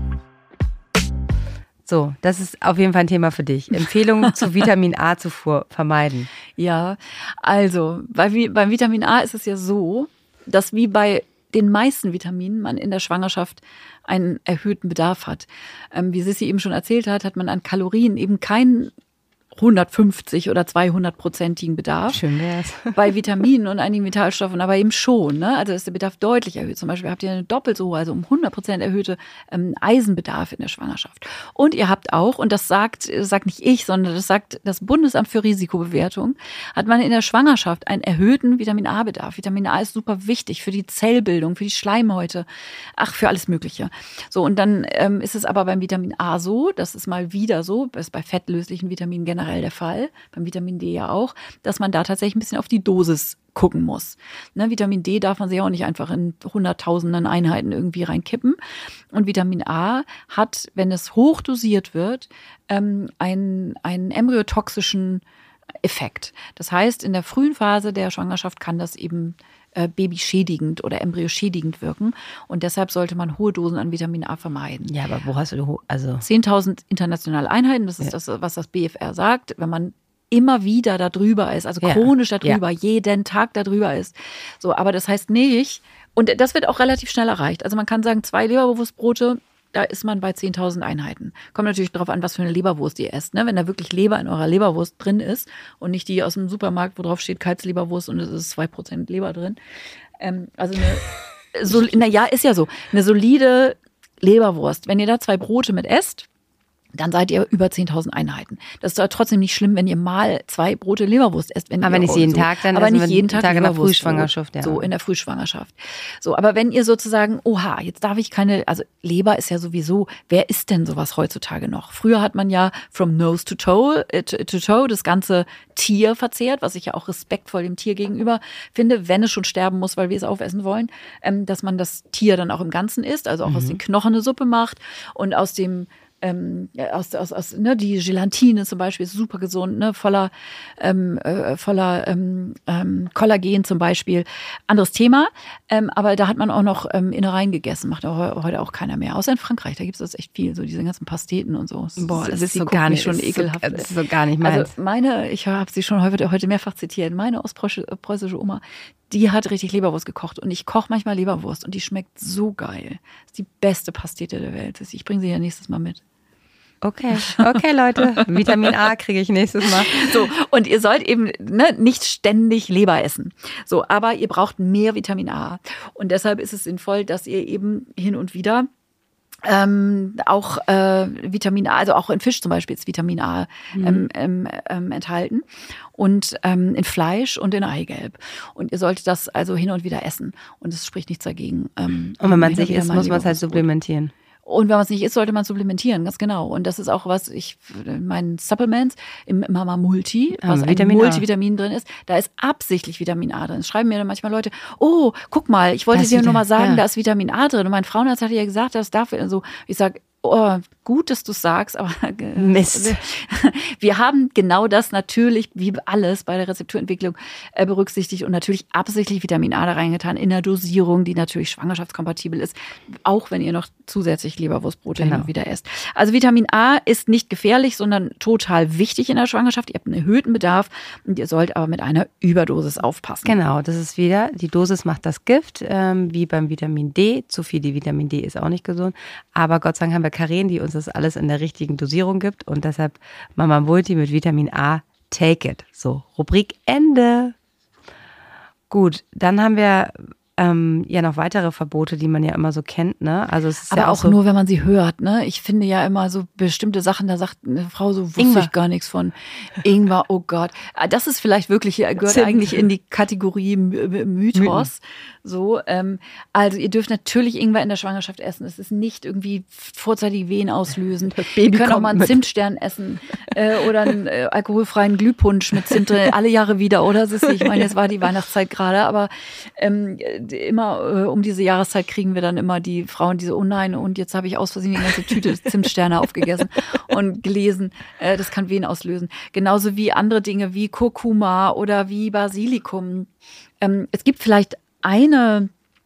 So, das ist auf jeden Fall ein Thema für dich. Empfehlungen zu Vitamin A-Zufuhr vermeiden. Ja, also beim Vitamin A ist es ja so, dass wie bei den meisten Vitaminen man in der Schwangerschaft einen erhöhten Bedarf hat. Wie Sissi eben schon erzählt hat man an Kalorien eben keinen 150 oder 200-prozentigen Bedarf. Schön wär's. Bei Vitaminen und einigen Vitalstoffen aber eben schon. Ne? Also ist der Bedarf deutlich erhöht. Zum Beispiel habt ihr eine doppelt so hohe, also um 100% erhöhte Eisenbedarf in der Schwangerschaft. Und ihr habt auch, und das sagt nicht ich, sondern das sagt das Bundesamt für Risikobewertung, hat man in der Schwangerschaft einen erhöhten Vitamin-A-Bedarf. Vitamin A ist super wichtig für die Zellbildung, für die Schleimhäute, für alles Mögliche. So, und dann ist es aber beim Vitamin A so, das ist mal wieder so, das ist bei fettlöslichen Vitaminen generell der Fall, beim Vitamin D ja auch, dass man da tatsächlich ein bisschen auf die Dosis gucken muss. Ne, Vitamin D darf man sich auch nicht einfach in hunderttausenden Einheiten irgendwie reinkippen. Und Vitamin A hat, wenn es hoch dosiert wird, einen embryotoxischen Effekt. Das heißt, in der frühen Phase der Schwangerschaft kann das eben babyschädigend oder embryoschädigend wirken. Und deshalb sollte man hohe Dosen an Vitamin A vermeiden. Ja, aber wo hast du 10.000 internationale Einheiten, das ist das, was das BfR sagt. Wenn man immer wieder da drüber ist, also chronisch da drüber, jeden Tag da drüber ist. So, aber das heißt nicht, und das wird auch relativ schnell erreicht. Also man kann sagen, 2 Leberwurstbrote, da ist man bei 10.000 Einheiten. Kommt natürlich darauf an, was für eine Leberwurst ihr esst. Ne? Wenn da wirklich Leber in eurer Leberwurst drin ist und nicht die aus dem Supermarkt, wo drauf steht Kalbsleberwurst und es ist 2% Leber drin. Also ist ja so, eine solide Leberwurst. Wenn ihr da 2 Brote mit esst, dann seid ihr über 10.000 Einheiten. Das ist doch trotzdem nicht schlimm, wenn ihr mal 2 Brote Leberwurst esst. Aber nicht jeden Tag, dann aber nicht wir jeden Tag in der Leberwurst. Frühschwangerschaft, ja. So, in der Frühschwangerschaft. So, aber wenn ihr sozusagen, oha, jetzt darf ich keine, also Leber ist ja sowieso, wer isst denn sowas heutzutage noch? Früher hat man ja from nose to toe das ganze Tier verzehrt, was ich ja auch respektvoll dem Tier gegenüber finde, wenn es schon sterben muss, weil wir es aufessen wollen, dass man das Tier dann auch im Ganzen isst, also auch aus den Knochen eine Suppe macht und aus dem die Gelatine zum Beispiel ist super gesund, ne, voller Kollagen zum Beispiel. Anderes Thema, aber da hat man auch noch Innereien gegessen, macht auch heute auch keiner mehr. Außer in Frankreich, da gibt es das echt viel, so diese ganzen Pasteten und so. Boah, das ist so gar nicht, schon ekelhaft. Das ist so gar nicht meins. Also ich habe sie schon heute mehrfach zitiert, meine ostpreußische Oma, die hat richtig Leberwurst gekocht und ich koche manchmal Leberwurst und die schmeckt so geil. Das ist die beste Pastete der Welt. Ich bringe sie ja nächstes Mal mit. Okay, Leute, Vitamin A kriege ich nächstes Mal. So, und ihr sollt eben nicht ständig Leber essen. So, aber ihr braucht mehr Vitamin A. Und deshalb ist es sinnvoll, dass ihr eben hin und wieder auch Vitamin A, also auch in Fisch zum Beispiel ist Vitamin A enthalten und in Fleisch und in Eigelb. Und ihr solltet das also hin und wieder essen. Und es spricht nichts dagegen. Und wenn man sich isst, muss man es halt supplementieren. Und wenn man es nicht isst, sollte man supplementieren, ganz genau. Und das ist auch was meinen Supplements im Mama Multi, was ein Multivitamin drin ist, da ist absichtlich Vitamin A drin. Es schreiben mir dann manchmal Leute, oh, guck mal, ich wollte dir nur mal sagen, da ist Vitamin A drin. Und mein Frauenarzt hatte ja gesagt, das darf so. Ich sage, oh, gut, dass du sagst, aber Mist. Wir haben genau das natürlich, wie alles bei der Rezepturentwicklung berücksichtigt und natürlich absichtlich Vitamin A da reingetan in der Dosierung, die natürlich schwangerschaftskompatibel ist, auch wenn ihr noch zusätzlich Leberwurstbrote hin und wieder esst. Also Vitamin A ist nicht gefährlich, sondern total wichtig in der Schwangerschaft. Ihr habt einen erhöhten Bedarf und ihr sollt aber mit einer Überdosis aufpassen. Genau, das ist wieder, die Dosis macht das Gift, wie beim Vitamin D. Zu viel Vitamin D ist auch nicht gesund, aber Gott sei Dank haben wir Karen, die uns das alles in der richtigen Dosierung gibt und deshalb Mama Multi mit Vitamin A, take it. So, Rubrik Ende. Gut, dann haben wir ja noch weitere Verbote, die man ja immer so kennt, ne? Also es ist aber ja auch so, nur, wenn man sie hört, ne? Ich finde ja immer so bestimmte Sachen, da sagt eine Frau so, wusste ich gar nichts von. Ingwer, oh Gott. Das ist vielleicht wirklich, gehört eigentlich in die Kategorie Mythos. So, also ihr dürft natürlich Ingwer in der Schwangerschaft essen. Es ist nicht irgendwie vorzeitige Wehen auslösend. Ihr könnt auch mal einen Zimtstern essen oder einen alkoholfreien Glühpunsch mit Zimt drin, alle Jahre wieder, oder? Ich meine, jetzt war die Weihnachtszeit gerade, aber immer um diese Jahreszeit kriegen wir dann immer die Frauen, die so, oh nein, und jetzt habe ich aus Versehen die ganze Tüte Zimtsterne aufgegessen und gelesen, das kann Wehen auslösen. Genauso wie andere Dinge wie Kurkuma oder wie Basilikum. Es gibt vielleicht ein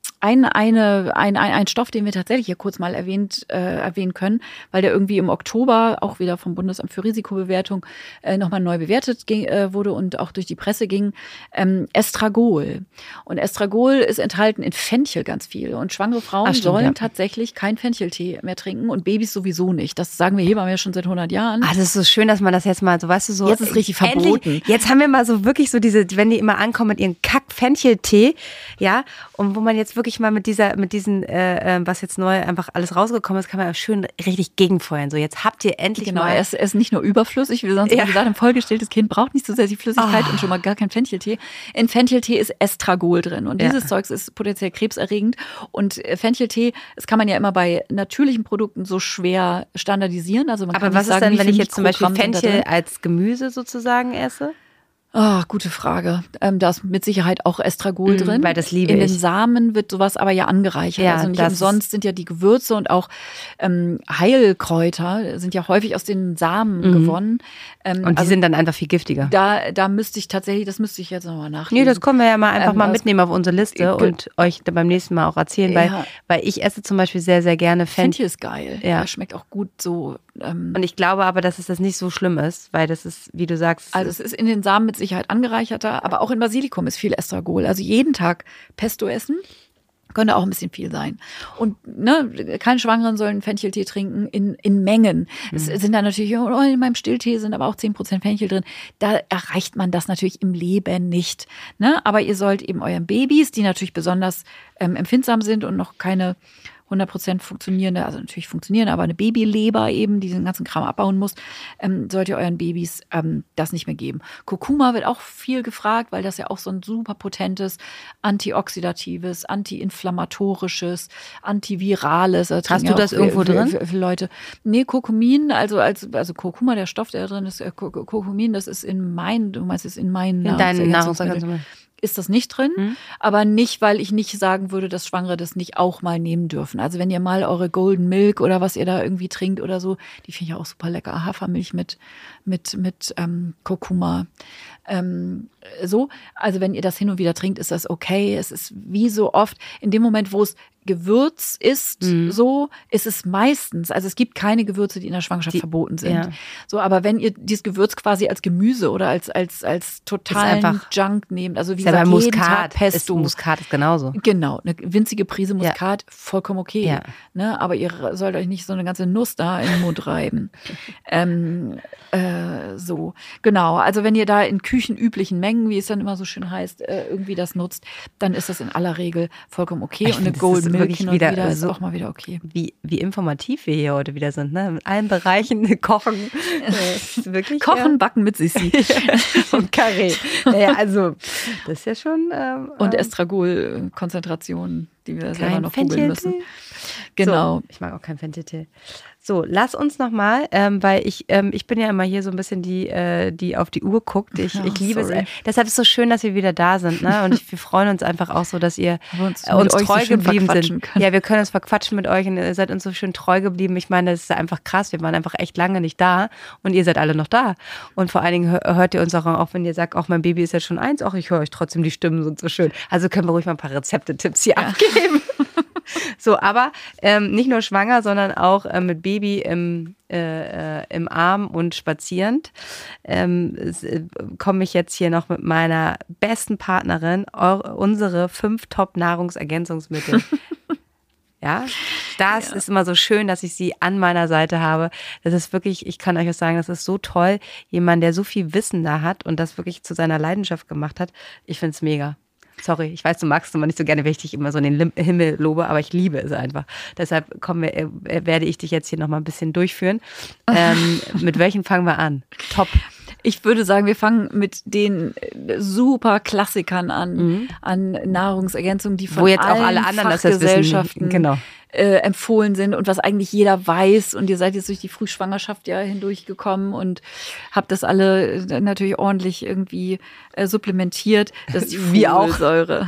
Stoff, den wir tatsächlich hier kurz mal erwähnen können, weil der irgendwie im Oktober auch wieder vom Bundesamt für Risikobewertung nochmal neu bewertet wurde und auch durch die Presse ging, Estragol. Und Estragol ist enthalten in Fenchel ganz viel. Und schwangere Frauen sollen tatsächlich keinen Fencheltee mehr trinken und Babys sowieso nicht. Das sagen wir Hebammen ja schon seit 100 Jahren. Ah, das ist so schön, dass man das jetzt mal so, weißt du, so. Jetzt ist richtig verboten. Endlich, jetzt haben wir mal so wirklich so diese, wenn die immer ankommen mit ihren Kack-Fencheltee, ja, und wo man jetzt wirklich mal mit diesen, was jetzt neu einfach alles rausgekommen ist, kann man schön richtig gegenfeuern. So, jetzt habt ihr endlich mal. Er ist nicht nur überflüssig, wie sonst gesagt, ein vollgestilltes Kind braucht nicht so sehr die Flüssigkeit und schon mal gar kein Fencheltee. In Fencheltee ist Estragol drin und dieses Zeugs ist potenziell krebserregend und Fencheltee, das kann man ja immer bei natürlichen Produkten so schwer standardisieren. Also man kann aber was nicht sagen, ist denn, wenn ich jetzt zum Beispiel Mikrogramm Fenchel als Gemüse sozusagen esse? Gute Frage. Da ist mit Sicherheit auch Estragol drin. Weil das liebe ich. In den Samen wird sowas aber ja angereichert. Also nicht umsonst sind ja die Gewürze und auch Heilkräuter sind ja häufig aus den Samen gewonnen. Und die sind dann einfach viel giftiger. Da müsste ich tatsächlich, das müsste ich jetzt nochmal nachlesen. Nee, das können wir ja mal einfach mal mitnehmen auf unsere Liste und euch beim nächsten Mal auch erzählen, weil ich esse zum Beispiel sehr, sehr gerne Fenchel ist geil. Ja. Das schmeckt auch gut so. Und ich glaube aber, dass es das nicht so schlimm ist, weil das ist, wie du sagst. Also es ist in den Samen mit Sicherheit angereicherter, aber auch in Basilikum ist viel Estragol. Also jeden Tag Pesto essen könnte auch ein bisschen viel sein. Und keine Schwangeren sollen Fencheltee trinken in Mengen. Es sind da natürlich, in meinem Stilltee sind aber auch 10% Fenchel drin. Da erreicht man das natürlich im Leben nicht. Ne? Aber ihr sollt eben euren Babys, die natürlich besonders empfindsam sind und noch keine 100% funktionierende, also natürlich funktionierende, aber eine Babyleber eben, die diesen ganzen Kram abbauen muss, sollt ihr euren Babys das nicht mehr geben. Kurkuma wird auch viel gefragt, weil das ja auch so ein super potentes, antioxidatives, antiinflammatorisches, antivirales. Hast du das irgendwo drin? Für Leute. Nee, Kurkumin, also Kurkuma, der Stoff, der drin ist, Kurkumin, das ist in meinen Nahrungsergänzungsmitteln. Ist das nicht drin, aber nicht, weil ich nicht sagen würde, dass Schwangere das nicht auch mal nehmen dürfen. Also wenn ihr mal eure Golden Milk oder was ihr da irgendwie trinkt oder so, die finde ich auch super lecker. Hafermilch mit Kurkuma. So, also wenn ihr das hin und wieder trinkt, ist das okay. Es ist wie so oft, in dem Moment, wo es Gewürz ist, so ist es meistens. Also es gibt keine Gewürze, die in der Schwangerschaft verboten sind. Ja. So, aber wenn ihr dieses Gewürz quasi als Gemüse oder als totalen Junk nehmt, also wie gesagt, jeden Tag Pesto. Muskat ist genauso. Genau, eine winzige Prise Muskat, vollkommen okay. Ja. Ne, aber ihr sollt euch nicht so eine ganze Nuss da in den Mund reiben. So, genau. Also wenn ihr da in küchenüblichen Mengen, wie es dann immer so schön heißt, irgendwie das nutzt, dann ist das in aller Regel vollkommen okay. Und eine Golden Milk hin und wieder ist auch mal wieder okay. Wie informativ wir hier heute wieder sind, ne? In allen Bereichen kochen. Wirklich, kochen, backen mit Sissi. Und Carré. Naja, also, das ist ja schon... und Estragol-Konzentrationen, die wir selber noch googeln müssen. Genau. So, ich mag auch kein Fenchel. So, lass uns nochmal, weil ich bin ja immer hier so ein bisschen die auf die Uhr guckt. Ich liebe es. Deshalb ist es so schön, dass wir wieder da sind. Ne? Und wir freuen uns einfach auch so, dass ihr uns treu so geblieben sind. Ja, wir können uns verquatschen mit euch und ihr seid uns so schön treu geblieben. Ich meine, das ist einfach krass. Wir waren einfach echt lange nicht da und ihr seid alle noch da. Und vor allen Dingen hört ihr uns auch wenn ihr sagt, auch mein Baby ist jetzt schon 1, auch ich höre euch trotzdem, die Stimmen sind so schön. Also können wir ruhig mal ein paar Rezepte-Tipps hier abgeben. So, aber nicht nur schwanger, sondern auch mit Baby im Arm und spazierend komme ich jetzt hier noch mit meiner besten Partnerin, unsere 5 Top-Nahrungsergänzungsmittel. Ja, das ist immer so schön, dass ich sie an meiner Seite habe. Das ist wirklich, ich kann euch das sagen, das ist so toll. Jemand, der so viel Wissen da hat und das wirklich zu seiner Leidenschaft gemacht hat. Ich finde es mega. Sorry, ich weiß, du magst es immer nicht so gerne, wenn ich dich immer so in den Himmel lobe, aber ich liebe es einfach. Deshalb werde ich dich jetzt hier nochmal ein bisschen durchführen. Mit welchen fangen wir an? Top. Ich würde sagen, wir fangen mit den super Klassikern an Nahrungsergänzungen, die von wo jetzt auch alle anderen Fachgesellschaften genau. Empfohlen sind und was eigentlich jeder weiß. Und ihr seid jetzt durch die Frühschwangerschaft ja hindurchgekommen und habt das alle natürlich ordentlich irgendwie supplementiert. Das ist die Folsäure.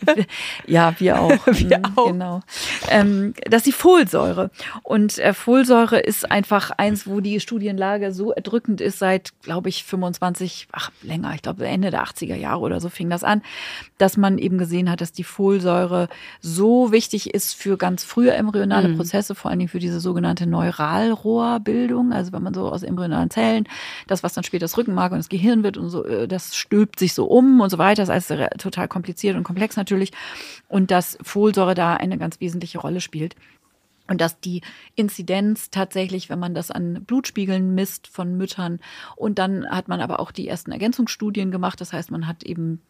Ja, wir auch. Wir auch. Genau. Das ist die Folsäure. Und Folsäure ist einfach eins, wo die Studienlage so erdrückend ist seit, glaube ich, 25, länger, ich glaube Ende der 80er Jahre oder so fing das an, dass man eben gesehen hat, dass die Folsäure so wichtig ist für ganz frühe embryonale Prozesse, vor allen Dingen für diese sogenannte Neuralrohrbildung, also wenn man so aus embryonalen Zellen, das, was dann später das Rückenmark und das Gehirn wird und so, das stülpt sich so um und so weiter, das ist alles total kompliziert und komplex natürlich und dass Folsäure da eine ganz wesentliche Rolle spielt. Und dass die Inzidenz tatsächlich, wenn man das an Blutspiegeln misst von Müttern, und dann hat man aber auch die ersten Ergänzungsstudien gemacht. Das heißt, man hat eben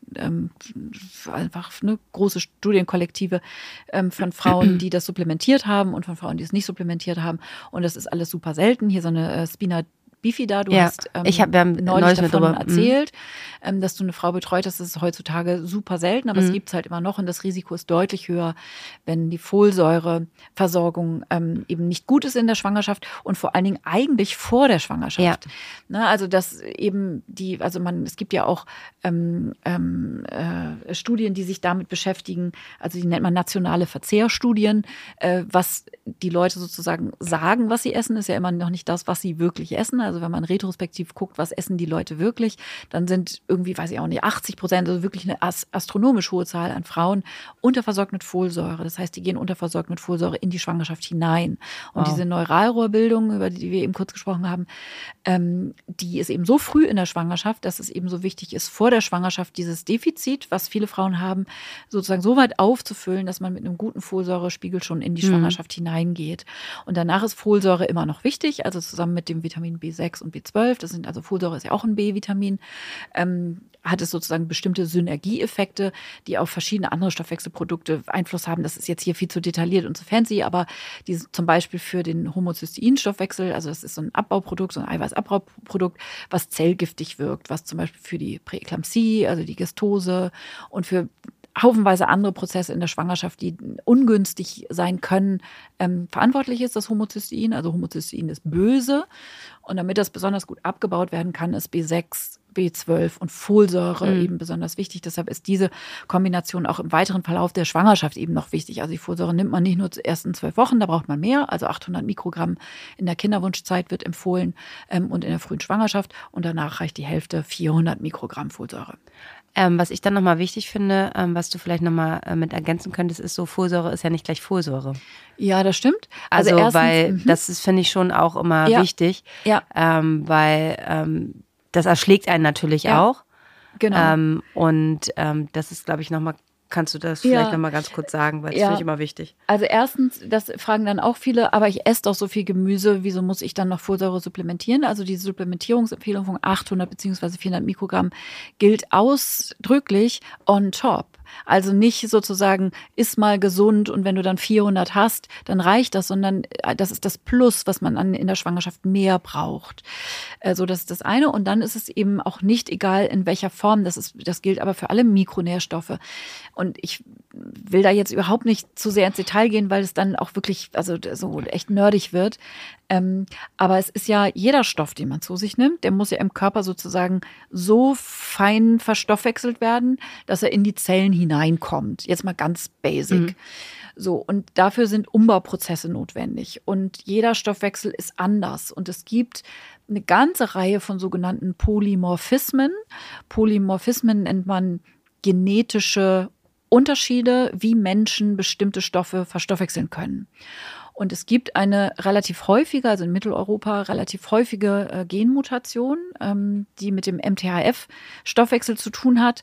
einfach eine große Studienkollektive von Frauen, die das supplementiert haben und von Frauen, die es nicht supplementiert haben. Und das ist alles super selten. Hier so eine Spina bifida, du hast wir haben neulich davon erzählt, dass du eine Frau betreut hast. Das ist heutzutage super selten, aber es gibt es halt immer noch und das Risiko ist deutlich höher, wenn die Folsäureversorgung eben nicht gut ist in der Schwangerschaft und vor allen Dingen eigentlich vor der Schwangerschaft. Ja. Ne, also dass eben es gibt ja auch Studien, die sich damit beschäftigen, also die nennt man nationale Verzehrstudien, was die Leute sozusagen sagen, was sie essen, ist ja immer noch nicht das, was sie wirklich essen. Also wenn man retrospektiv guckt, was essen die Leute wirklich, dann sind irgendwie, weiß ich auch nicht, 80%, also wirklich eine astronomisch hohe Zahl an Frauen unterversorgt mit Folsäure. Das heißt, die gehen unterversorgt mit Folsäure in die Schwangerschaft hinein. Und diese Neuralrohrbildung, über die wir eben kurz gesprochen haben, die ist eben so früh in der Schwangerschaft, dass es eben so wichtig ist, vor der Schwangerschaft dieses Defizit, was viele Frauen haben, sozusagen so weit aufzufüllen, dass man mit einem guten Folsäurespiegel schon in die Schwangerschaft hineingeht. Und danach ist Folsäure immer noch wichtig, also zusammen mit dem Vitamin B6 und B12, das sind also Folsäure ist ja auch ein B-Vitamin, hat es sozusagen bestimmte Synergieeffekte, die auf verschiedene andere Stoffwechselprodukte Einfluss haben. Das ist jetzt hier viel zu detailliert und zu fancy, aber zum Beispiel für den Homozysteinstoffwechsel, also das ist so ein Abbauprodukt, so ein Eiweißabbauprodukt, was zellgiftig wirkt, was zum Beispiel für die Präeklampsie, also die Gestose und für haufenweise andere Prozesse in der Schwangerschaft, die ungünstig sein können, verantwortlich ist, das Homozystein. Also Homozystein ist böse. Und damit das besonders gut abgebaut werden kann, ist B6, B12 und Folsäure eben besonders wichtig. Deshalb ist diese Kombination auch im weiteren Verlauf der Schwangerschaft eben noch wichtig. Also die Folsäure nimmt man nicht nur zu ersten 12 Wochen, da braucht man mehr. Also 800 Mikrogramm in der Kinderwunschzeit wird empfohlen und in der frühen Schwangerschaft. Und danach reicht die Hälfte 400 Mikrogramm Folsäure. Was ich dann nochmal wichtig finde, was du vielleicht nochmal mit ergänzen könntest, ist so, Folsäure ist ja nicht gleich Folsäure. Ja, das stimmt. Also erstens, weil das ist, finde ich, schon auch immer wichtig, weil das erschlägt einen natürlich auch. Genau. Das ist, glaube ich, nochmal, kannst du das vielleicht nochmal ganz kurz sagen, weil das finde ich immer wichtig. Also erstens, das fragen dann auch viele, aber ich esse doch so viel Gemüse, wieso muss ich dann noch Folsäure supplementieren? Also die Supplementierungsempfehlung von 800 bzw. 400 Mikrogramm gilt ausdrücklich on top. Also nicht sozusagen, iss mal gesund und wenn du dann 400 hast, dann reicht das, sondern das ist das Plus, was man in der Schwangerschaft mehr braucht. Also das ist das eine. Und dann ist es eben auch nicht egal, in welcher Form. Das gilt aber für alle Mikronährstoffe. Und ich will da jetzt überhaupt nicht zu sehr ins Detail gehen, weil es dann auch wirklich so echt nerdig wird. Aber es ist ja jeder Stoff, den man zu sich nimmt, der muss ja im Körper sozusagen so fein verstoffwechselt werden, dass er in die Zellen hineinkommt. Jetzt mal ganz basic. So, und dafür sind Umbauprozesse notwendig. Und jeder Stoffwechsel ist anders. Und es gibt eine ganze Reihe von sogenannten Polymorphismen. Polymorphismen nennt man genetische Unterschiede, wie Menschen bestimmte Stoffe verstoffwechseln können. Und es gibt eine relativ häufige, also in Mitteleuropa relativ häufige Genmutation, die mit dem MTHF-Stoffwechsel zu tun hat,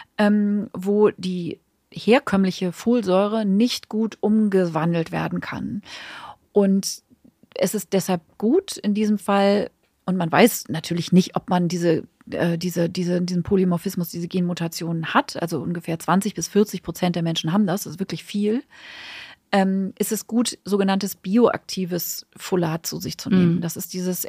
wo die herkömmliche Folsäure nicht gut umgewandelt werden kann. Und es ist deshalb gut in diesem Fall, und man weiß natürlich nicht, ob man diesen Polymorphismus, diese Genmutationen hat, also ungefähr 20-40% der Menschen haben das ist wirklich viel, ist es gut, sogenanntes bioaktives Folat zu sich zu nehmen. Das ist dieses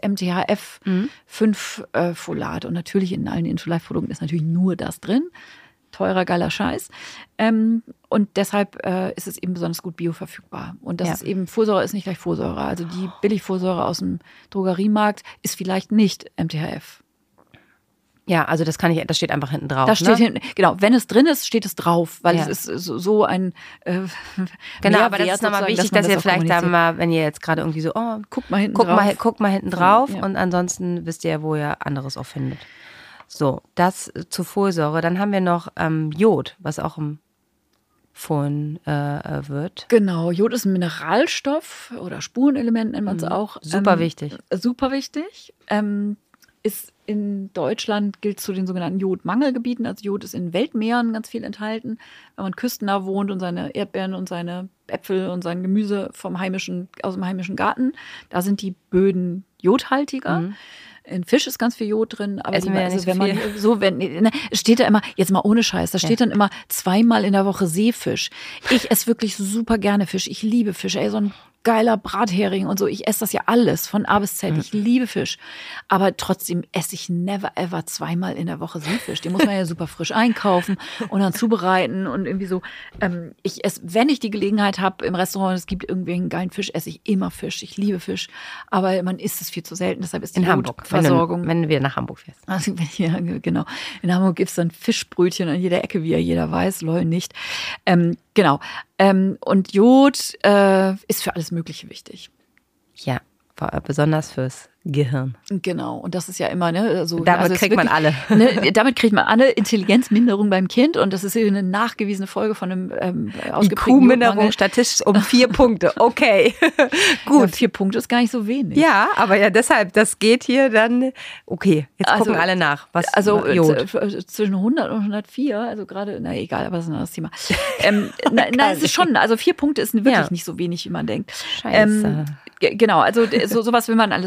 MTHF5-Folat. Und natürlich in allen Into-Life-Produkten ist natürlich nur das drin. Teurer, geiler Scheiß. Und deshalb ist es eben besonders gut bioverfügbar. Und das ist eben, Folsäure ist nicht gleich Folsäure. Also die Billigfolsäure aus dem Drogeriemarkt ist vielleicht nicht MTHF. Ja, also das steht einfach hinten drauf. Das steht hinten, genau, wenn es drin ist, steht es drauf, weil es ist so ein genau, aber das ist nochmal wichtig, dass ihr vielleicht da mal, wenn ihr jetzt gerade irgendwie so, guckt mal hinten drauf und ansonsten wisst ihr ja, wo ihr anderes auch findet. So, das zur Folsäure. Dann haben wir noch Jod, was auch empfohlen wird. Genau, Jod ist ein Mineralstoff oder Spurenelement nennt man es auch. Super wichtig. Super wichtig. Ist in Deutschland, gilt zu den sogenannten Jodmangelgebieten. Also Jod ist in Weltmeeren ganz viel enthalten. Wenn man küstennah wohnt und seine Erdbeeren und seine Äpfel und sein Gemüse aus dem heimischen Garten, da sind die Böden jodhaltiger. In Fisch ist ganz viel Jod drin, aber es steht da immer, jetzt mal ohne Scheiß, da steht dann immer 2-mal in der Woche Seefisch. Ich esse wirklich super gerne Fisch. Ich liebe Fisch. So ein geiler Brathering und so. Ich esse das ja alles von A bis Z. Ich liebe Fisch. Aber trotzdem esse ich never ever 2-mal in der Woche Seefisch. Den muss man ja super frisch einkaufen und dann zubereiten und irgendwie so. Ich esse, wenn ich die Gelegenheit habe im Restaurant, es gibt irgendwie einen geilen Fisch, esse ich immer Fisch. Ich liebe Fisch. Aber man isst es viel zu selten. Deshalb ist die Jodversorgung. Wenn wir nach Hamburg fährst. Also, ja, genau. In Hamburg gibt es dann Fischbrötchen an jeder Ecke, wie ja jeder weiß. Lol, nicht. Genau. Und Jod ist für alles Mögliche wichtig. Ja, besonders fürs Gehirn. Genau, und das ist ja immer, ne? Damit kriegt man alle. Ne, damit kriegt man alle Intelligenzminderung beim Kind und das ist eine nachgewiesene Folge von einem ausgeprägten IQ-Minderung statistisch um 4 Punkte. Okay, gut. Ja, 4 Punkte ist gar nicht so wenig. Ja, aber ja deshalb, das geht hier dann, okay, jetzt gucken alle nach. Was Jod? Zwischen 100 und 104, also gerade, na egal, aber das ist ein anderes Thema. Es ist schon, also 4 Punkte ist wirklich nicht so wenig, wie man denkt. Scheiße. Genau, also sowas will man alles natürlich nicht.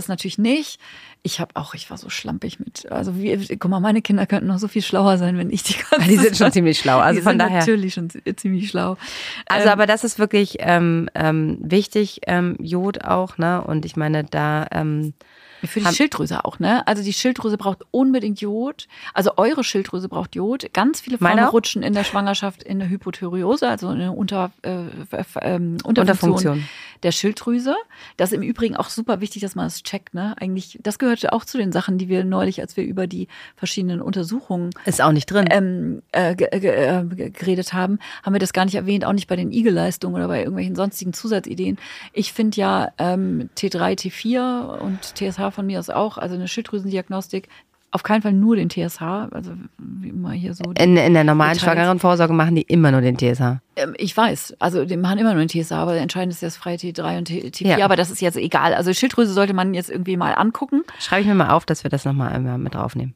nicht. Ich war so schlampig also guck mal, meine Kinder könnten noch so viel schlauer sein, wenn ich die ganze Zeit. Die sind schon ziemlich schlau, also von daher. Natürlich schon ziemlich schlau. Also aber das ist wirklich wichtig, Jod auch, ne? Und ich meine, da für die Schilddrüse auch, ne? Also die Schilddrüse braucht unbedingt Jod. Also eure Schilddrüse braucht Jod. Ganz viele Frauen rutschen in der Schwangerschaft in eine Hypothyreose, also eine Unterfunktion der Schilddrüse. Das ist im Übrigen auch super wichtig, dass man das checkt, ne? Eigentlich, das gehörte auch zu den Sachen, die wir neulich, als wir über die verschiedenen Untersuchungen ist auch nicht drin geredet haben wir das gar nicht erwähnt, auch nicht bei den Igel-Leistungen oder bei irgendwelchen sonstigen Zusatzideen. Ich finde ja T3, T4 und TSH von mir aus auch, also eine Schilddrüsendiagnostik, auf keinen Fall nur den TSH, also wie immer hier so. In der normalen schwangeren Vorsorge machen die immer nur den TSH. Ich weiß, also die machen immer nur den TSH, aber entscheidend ist das freie T3 und T4, ja. Aber das ist jetzt egal. Also Schilddrüse sollte man jetzt irgendwie mal angucken. Schreibe ich mir mal auf, dass wir das nochmal einmal mit draufnehmen.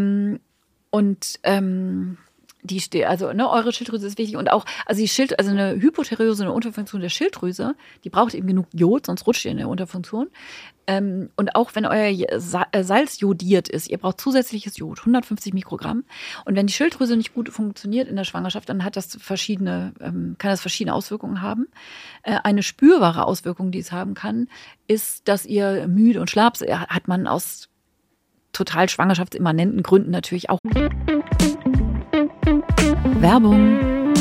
Eure Schilddrüse ist wichtig und auch, also eine Hypothyreose, eine Unterfunktion der Schilddrüse, die braucht eben genug Jod, sonst rutscht ihr in der Unterfunktion. Und auch wenn euer Salz jodiert ist, ihr braucht zusätzliches Jod, 150 Mikrogramm. Und wenn die Schilddrüse nicht gut funktioniert in der Schwangerschaft, dann kann das verschiedene Auswirkungen haben. Eine spürbare Auswirkung, die es haben kann, ist, dass ihr müde und schlapp, hat man aus total schwangerschaftsimmanenten Gründen natürlich auch. Werbung.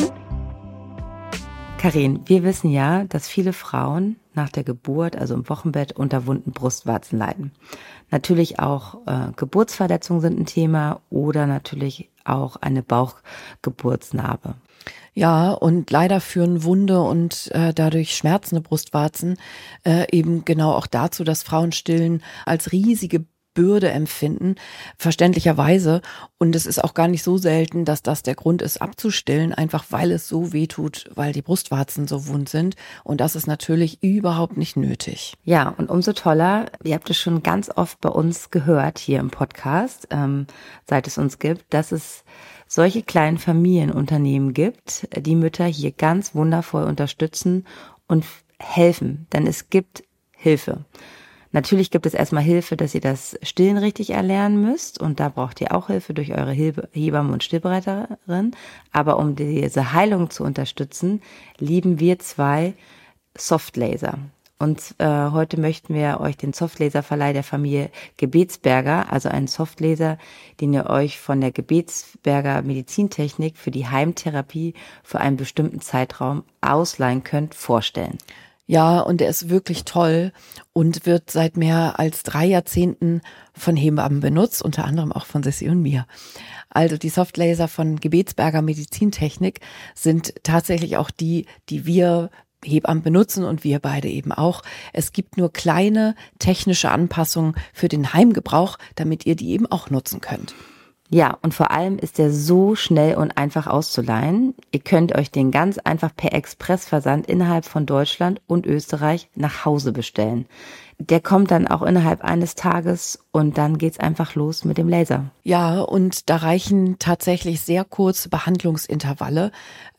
Karin, wir wissen ja, dass viele Frauen nach der Geburt, also im Wochenbett, unter wunden Brustwarzen leiden. Natürlich auch Geburtsverletzungen sind ein Thema oder natürlich auch eine Bauchgeburtsnarbe. Ja, und leider führen wunde und dadurch schmerzende Brustwarzen eben genau auch dazu, dass Frauen Stillen als riesige Bürde empfinden, verständlicherweise. Und es ist auch gar nicht so selten, dass das der Grund ist, abzustillen, einfach weil es so weh tut, weil die Brustwarzen so wund sind. Und das ist natürlich überhaupt nicht nötig. Ja, und umso toller, ihr habt es schon ganz oft bei uns gehört hier im Podcast, seit es uns gibt, dass es solche kleinen Familienunternehmen gibt, die Mütter hier ganz wundervoll unterstützen und helfen, denn es gibt Hilfe. Natürlich gibt es erstmal Hilfe, dass ihr das Stillen richtig erlernen müsst und da braucht ihr auch Hilfe durch eure Hebamme und Stillberaterin. Aber um diese Heilung zu unterstützen, lieben wir 2 Softlaser. Und heute möchten wir euch den Softlaserverleih der Familie Gebetsberger, also einen Softlaser, den ihr euch von der Gebetsberger Medizintechnik für die Heimtherapie für einen bestimmten Zeitraum ausleihen könnt, vorstellen. Ja, und er ist wirklich toll und wird seit mehr als 3 Jahrzehnten von Hebammen benutzt, unter anderem auch von Sissi und mir. Also die Softlaser von Gebetsberger Medizintechnik sind tatsächlich auch die wir Hebammen benutzen und wir beide eben auch. Es gibt nur kleine technische Anpassungen für den Heimgebrauch, damit ihr die eben auch nutzen könnt. Ja, und vor allem ist der so schnell und einfach auszuleihen. Ihr könnt euch den ganz einfach per Expressversand innerhalb von Deutschland und Österreich nach Hause bestellen. Der kommt dann auch innerhalb eines Tages und dann geht's einfach los mit dem Laser. Ja, und da reichen tatsächlich sehr kurze Behandlungsintervalle.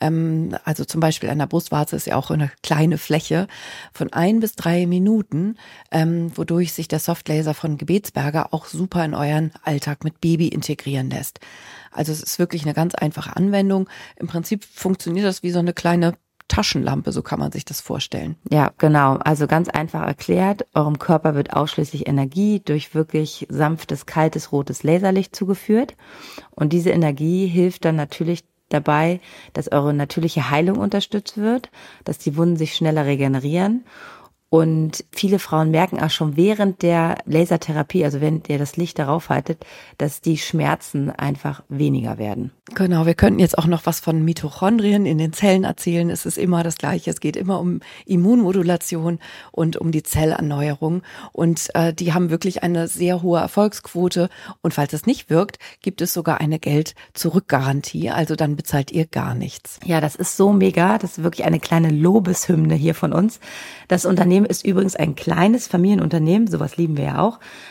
Also zum Beispiel an der Brustwarze ist ja auch eine kleine Fläche von 1 bis 3 Minuten, wodurch sich der Softlaser von Gebetsberger auch super in euren Alltag mit Baby integrieren lässt. Also es ist wirklich eine ganz einfache Anwendung. Im Prinzip funktioniert das wie so eine kleine Taschenlampe, so kann man sich das vorstellen. Ja, genau. Also ganz einfach erklärt, eurem Körper wird ausschließlich Energie durch wirklich sanftes, kaltes, rotes Laserlicht zugeführt. Und diese Energie hilft dann natürlich dabei, dass eure natürliche Heilung unterstützt wird, dass die Wunden sich schneller regenerieren. Und viele Frauen merken auch schon während der Lasertherapie, also wenn ihr das Licht darauf haltet, dass die Schmerzen einfach weniger werden. Genau, wir könnten jetzt auch noch was von Mitochondrien in den Zellen erzählen. Es ist immer das Gleiche. Es geht immer um Immunmodulation und um die Zellerneuerung. Und die haben wirklich eine sehr hohe Erfolgsquote. Und falls es nicht wirkt, gibt es sogar eine Geld-Zurück-Garantie. Also dann bezahlt ihr gar nichts. Ja, das ist so mega. Das ist wirklich eine kleine Lobeshymne hier von uns. Das Unternehmen ist übrigens ein kleines Familienunternehmen, sowas lieben wir ja auch.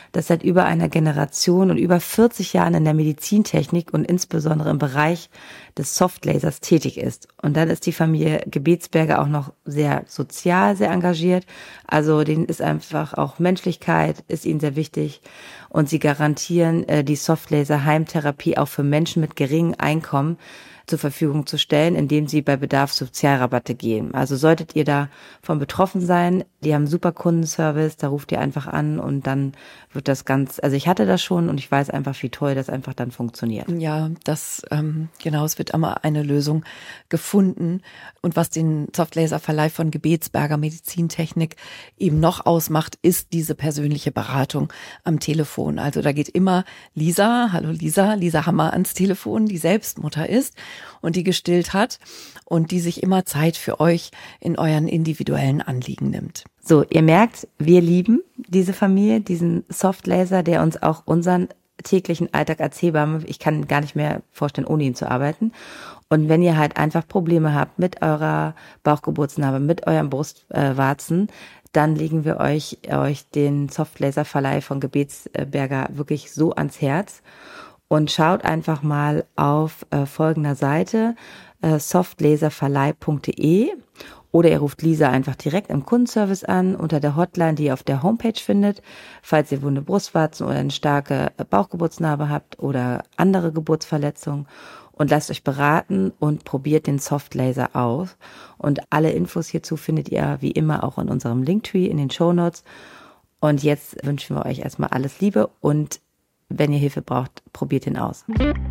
das seit über einer Generation und über 40 Jahren in der Medizintechnik und insbesondere im Bereich des Softlasers tätig ist. Und dann ist die Familie Gebetsberger auch noch sehr sozial, sehr engagiert. Also denen ist einfach auch Menschlichkeit, ist ihnen sehr wichtig. Und sie garantieren die Softlaser-Heimtherapie auch für Menschen mit geringem Einkommen zur Verfügung zu stellen, indem sie bei Bedarf Sozialrabatte geben. Also solltet ihr davon betroffen sein, die haben super Kundenservice, da ruft ihr einfach an und dann wird das also ich hatte das schon und ich weiß einfach, wie toll das einfach dann funktioniert. Ja, genau, es wird immer eine Lösung gefunden. Und was den Softlaser-Verleih von Gebetsberger Medizintechnik eben noch ausmacht, ist diese persönliche Beratung am Telefon. Also da geht immer Lisa Hammer ans Telefon, die selbst Mutter ist und die gestillt hat und die sich immer Zeit für euch in euren individuellen Anliegen nimmt. So, ihr merkt, wir lieben diese Familie, diesen Softlaser, der uns auch unseren täglichen Alltag erzählbar. Ich kann gar nicht mehr vorstellen, ohne ihn zu arbeiten. Und wenn ihr halt einfach Probleme habt mit eurer Bauchgeburtsnarbe, mit eurem Brustwarzen, dann legen wir euch den Softlaser-Verleih von Gebetsberger wirklich so ans Herz. Und schaut einfach mal auf folgender Seite, softlaserverleih.de, oder ihr ruft Lisa einfach direkt im Kundenservice an unter der Hotline, die ihr auf der Homepage findet, falls ihr wunde Brustwarzen oder eine starke Bauchgeburtsnarbe habt oder andere Geburtsverletzungen, und lasst euch beraten und probiert den Softlaser aus. Und alle Infos hierzu findet ihr wie immer auch in unserem Linktree in den Shownotes. Und jetzt wünschen wir euch erstmal alles Liebe und wenn ihr Hilfe braucht, probiert ihn aus.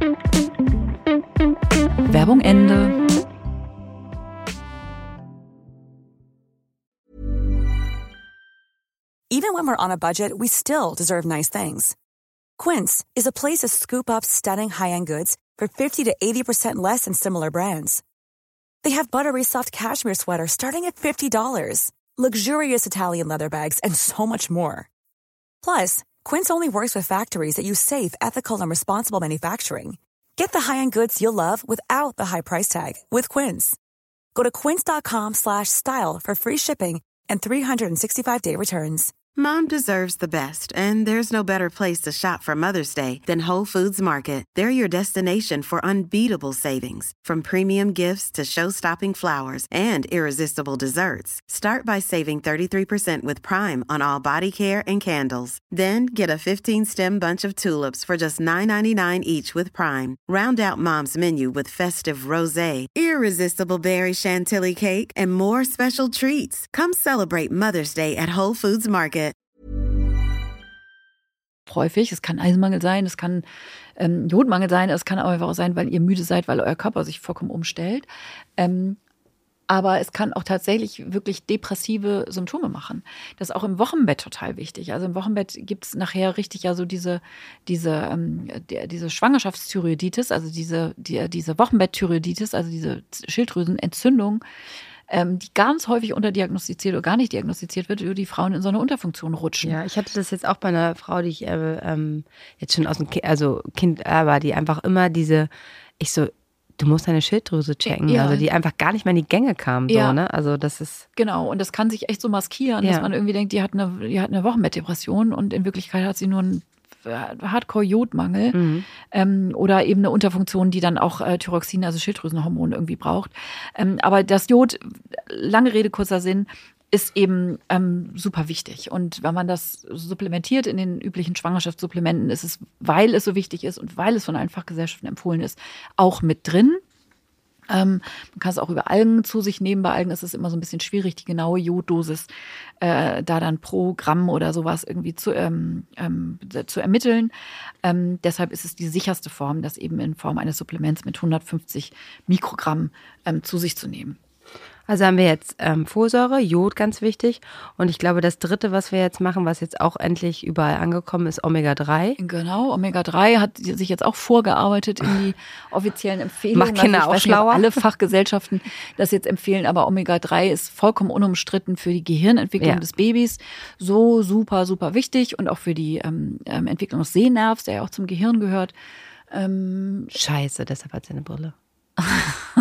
Werbung Ende. Even when we're on a budget, we still deserve nice things. Quince is a place to scoop up stunning high-end goods for 50 to 80% less than similar brands. They have buttery soft cashmere sweaters starting at $50, luxurious Italian leather bags, and so much more. Plus, Quince only works with factories that use safe, ethical, and responsible manufacturing. Get the high-end goods you'll love without the high price tag with Quince. Go to quince.com/style for free shipping and 365-day returns. Mom deserves the best, and there's no better place to shop for Mother's Day than Whole Foods Market. They're your destination for unbeatable savings, from premium gifts to show-stopping flowers and irresistible desserts. Start by saving 33% with Prime on all body care and candles. Then get a 15-stem bunch of tulips for just $9.99 each with Prime. Round out Mom's menu with festive rosé, irresistible berry chantilly cake, and more special treats. Come celebrate Mother's Day at Whole Foods Market. Häufig. Es kann Eisenmangel sein, es kann Jodmangel sein, es kann aber einfach auch sein, weil ihr müde seid, weil euer Körper sich vollkommen umstellt. Aber es kann auch tatsächlich wirklich depressive Symptome machen. Das ist auch im Wochenbett total wichtig. Also im Wochenbett gibt es nachher richtig ja so diese Schwangerschaftsthyreoiditis, also diese Wochenbettthyreoiditis, also diese Schilddrüsenentzündung, die ganz häufig unterdiagnostiziert oder gar nicht diagnostiziert wird, wo die Frauen in so eine Unterfunktion rutschen. Ja, ich hatte das jetzt auch bei einer Frau, die ich jetzt schon aus dem Kind war, die einfach immer du musst deine Schilddrüse checken, Ja. also die einfach gar nicht mehr in die Gänge kam, Ja. so, ne? Also das ist Genau, und das kann sich echt so maskieren, Ja. dass man irgendwie denkt, die hat eine Wochenbettdepression und in Wirklichkeit hat sie nur einen Hardcore-Jodmangel oder eben eine Unterfunktion, die dann auch Thyroxin, also Schilddrüsenhormon irgendwie braucht. Aber das Jod, lange Rede, kurzer Sinn, ist eben super wichtig. Und wenn man das supplementiert in den üblichen Schwangerschaftssupplementen, ist es, weil es so wichtig ist und weil es von allen Fachgesellschaften empfohlen ist, auch mit drin. Man kann es auch über Algen zu sich nehmen. Bei Algen ist es immer so ein bisschen schwierig, die genaue Joddosis da dann pro Gramm oder sowas irgendwie zu ermitteln. Deshalb ist es die sicherste Form, das eben in Form eines Supplements mit 150 Mikrogramm zu sich zu nehmen. Also haben wir jetzt Folsäure, Jod, ganz wichtig. Und ich glaube, das Dritte, was wir jetzt machen, was jetzt auch endlich überall angekommen ist, Omega-3. Genau, Omega-3 hat sich jetzt auch vorgearbeitet in die offiziellen Empfehlungen. Macht Kinder also ich auch weiß nicht, ob schlauer. alle Fachgesellschaften das jetzt empfehlen, aber Omega-3 ist vollkommen unumstritten für die Gehirnentwicklung des Babys. So super, super wichtig und auch für die Entwicklung des Sehnervs, der ja auch zum Gehirn gehört. Scheiße, deshalb hat sie eine Brille.